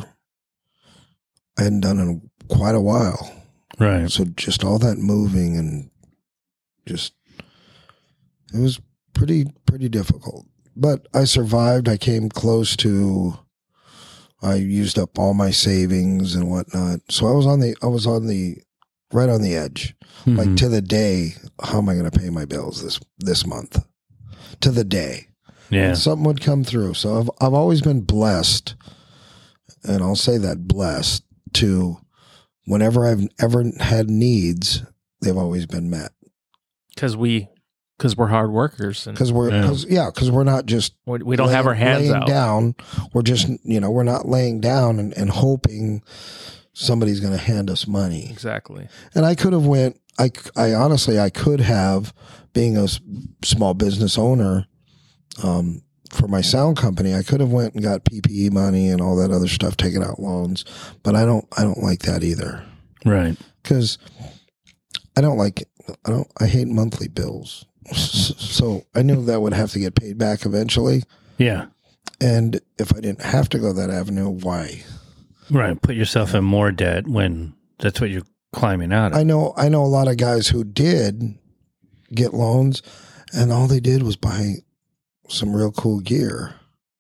I hadn't done in quite a while. Right. So just all that moving and just it was pretty pretty difficult. But I survived. I came close to. I used up all my savings and whatnot. So I was on the. I was on the, right on the edge, Mhm. like to the day. How am I going to pay my bills this this month? To the day, Yeah. and something would come through. So I've I've always been blessed, and I'll say that blessed to, whenever I've ever had needs, they've always been met. Because we, because we're hard workers and Because we're, Yeah. cause, yeah, because we're not just we we don't have our laying- hands laying out. down. We're just, you know, we're not laying down and, and hoping somebody's going to hand us money. Exactly. And I could have went. I, I honestly, I could have, being a s- small business owner, um, for my sound company, I could have went and got P P E money and all that other stuff, taken out loans. But I don't. I don't like that either. Right. Because I don't like. I don't. I hate monthly bills. So I knew that would have to get paid back eventually. Yeah. And if I didn't have to go that avenue, why? Right. Put yourself in more debt when that's what you're climbing out of. I know I know a lot of guys who did get loans, and all they did was buy some real cool gear,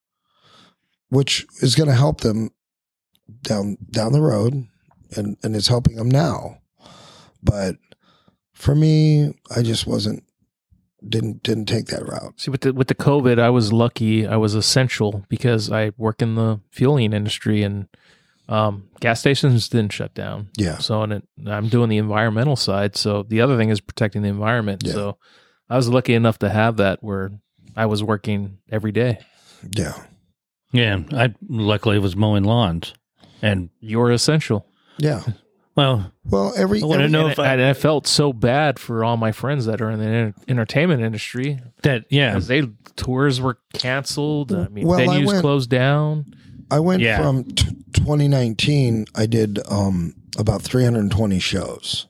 which is going to help them down down the road, and and it's helping them now. But for me, I just wasn't didn't didn't take that route. See, with the with the COVID, I was lucky. I was essential because I work in the fueling industry, and um, gas stations didn't shut down. Yeah. So, and it, I'm doing the environmental side. So the other thing is protecting the environment. Yeah. So I was lucky enough to have that where I was working every day. Yeah. yeah. I luckily was mowing lawns. And, You're essential. Yeah. well, Well, every, I want to every know And, if I, and I felt so bad for all my friends that are in the enter- entertainment industry. that, yeah. 'Cause they tours were canceled. I mean, Well, I venues went- closed down. I went Yeah. from t- twenty nineteen. I did um, about three hundred twenty shows,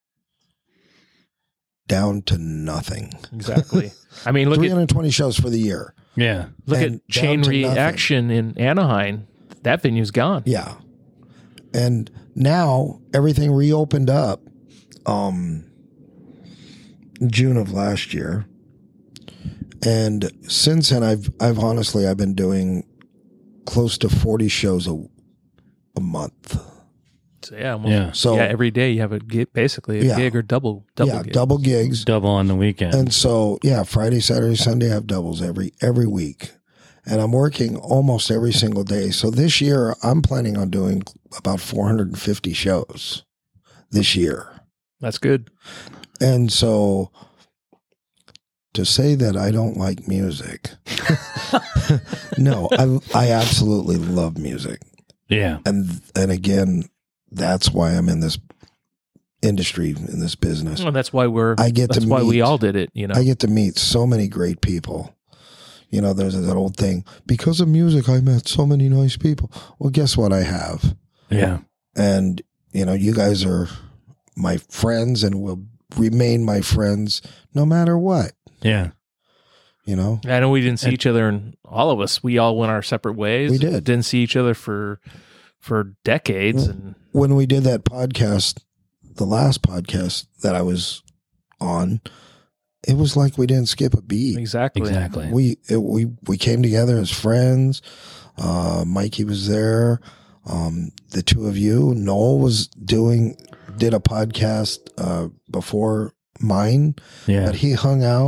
down to nothing. Exactly. I mean, look three at hundred twenty shows for the year. Yeah. look and at Chain down to nothing. Reaction in Anaheim. That venue's gone. Yeah. And now everything reopened up um June of last year. And since then I've I've honestly I've been doing close to forty shows a a month. So yeah, almost, Yeah. So yeah, every day you have a gig, basically a Yeah. gig or double double yeah, gig. double gigs. Double on the weekend. And so yeah, Friday, Saturday, Sunday I have doubles every every week. And I'm working almost every single day. So this year I'm planning on doing about four hundred fifty shows this year. That's good. And so to say that I don't like music, no, I I absolutely love music. yeah. And and again, that's why I'm in this industry, in this business. Well, that's why we're. I get that's to why we meet- all did it. You know. I get to meet so many great people. You know, there's that old thing, because of music, I met so many nice people. Well, guess what I have? Yeah. And, you know, you guys are my friends and will remain my friends no matter what, Yeah. you know? I know we didn't see And- each other, and all of us, we all went our separate ways. We did. Didn't see each other for for decades, and When we did that podcast, the last podcast that I was on, it was like we didn't skip a beat. exactly, Exactly. We it, we we came together as friends. Uh, Mikey was there. Um, the two of you, Noel was doing did a podcast uh, before mine, Yeah. but he hung out.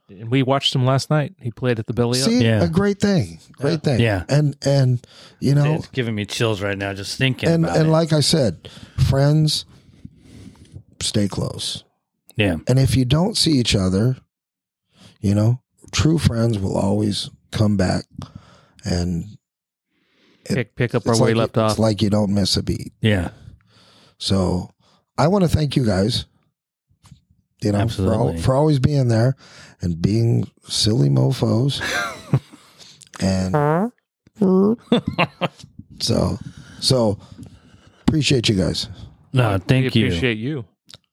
And we watched him last night. He played at the Belly Up. See, Yeah. a great thing, great thing. Yeah. and and you know, It's giving me chills right now just thinking and about and it. like I said, friends, stay close. yeah. And if you don't see each other, you know, true friends will always come back and it- Pick, pick up our it's way like, left it's off. like you don't miss a beat. Yeah. So I want to thank you guys, you know, for, al- Absolutely. for always being there and being silly mofos. and so, so appreciate you guys. No, thank we you. appreciate you.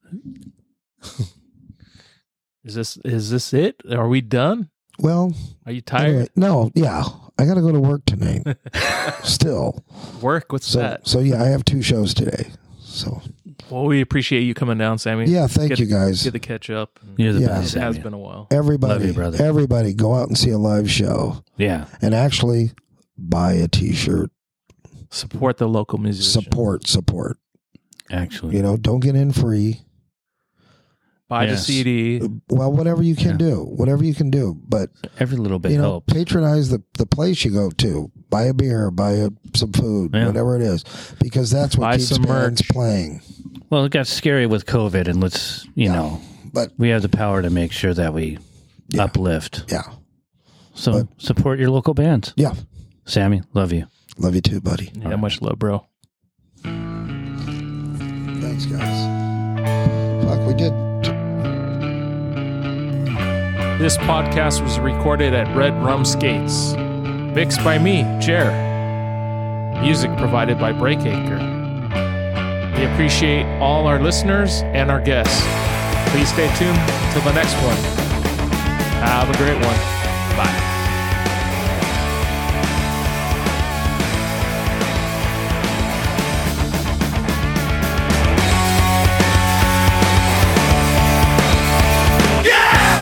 Is this is this it? Are we done? Well, Are you tired? anyway, no, yeah, I got to go to work tonight. Still, Work with so that. so yeah, I have two shows today. So Well, we appreciate you coming down, Sammy. yeah, thank Get- you guys. Get the catch up. You're the Yeah. best. It has Sammy. been a while. Everybody, Love you, brother. everybody, go out and see a live show Yeah. and actually buy a T-shirt. Support the local musician. Support, support. Actually. You know, don't get in free. Buy Yes. the C D. Well, whatever you can Yeah. do, whatever you can do. But Every little bit you know, helps. patronize the, the place you go to. Buy a beer, buy a, some food, Yeah. whatever it is, because that's what Buy keeps some bands merch. playing. Well, it got scary with COVID, and let's, you Yeah. know, But we have the power to make sure that we Yeah. uplift. yeah, So But- support your local bands. yeah. Sammy, love you. Love you too, buddy. Yeah, much love, bro. Thanks, guys. Fuck, we did. This podcast was recorded at Red Rum Skates. Mixed by me, Jer. Music provided by Breakacre. We appreciate all our listeners and our guests. Please stay tuned until the next one. Have a great one. Bye.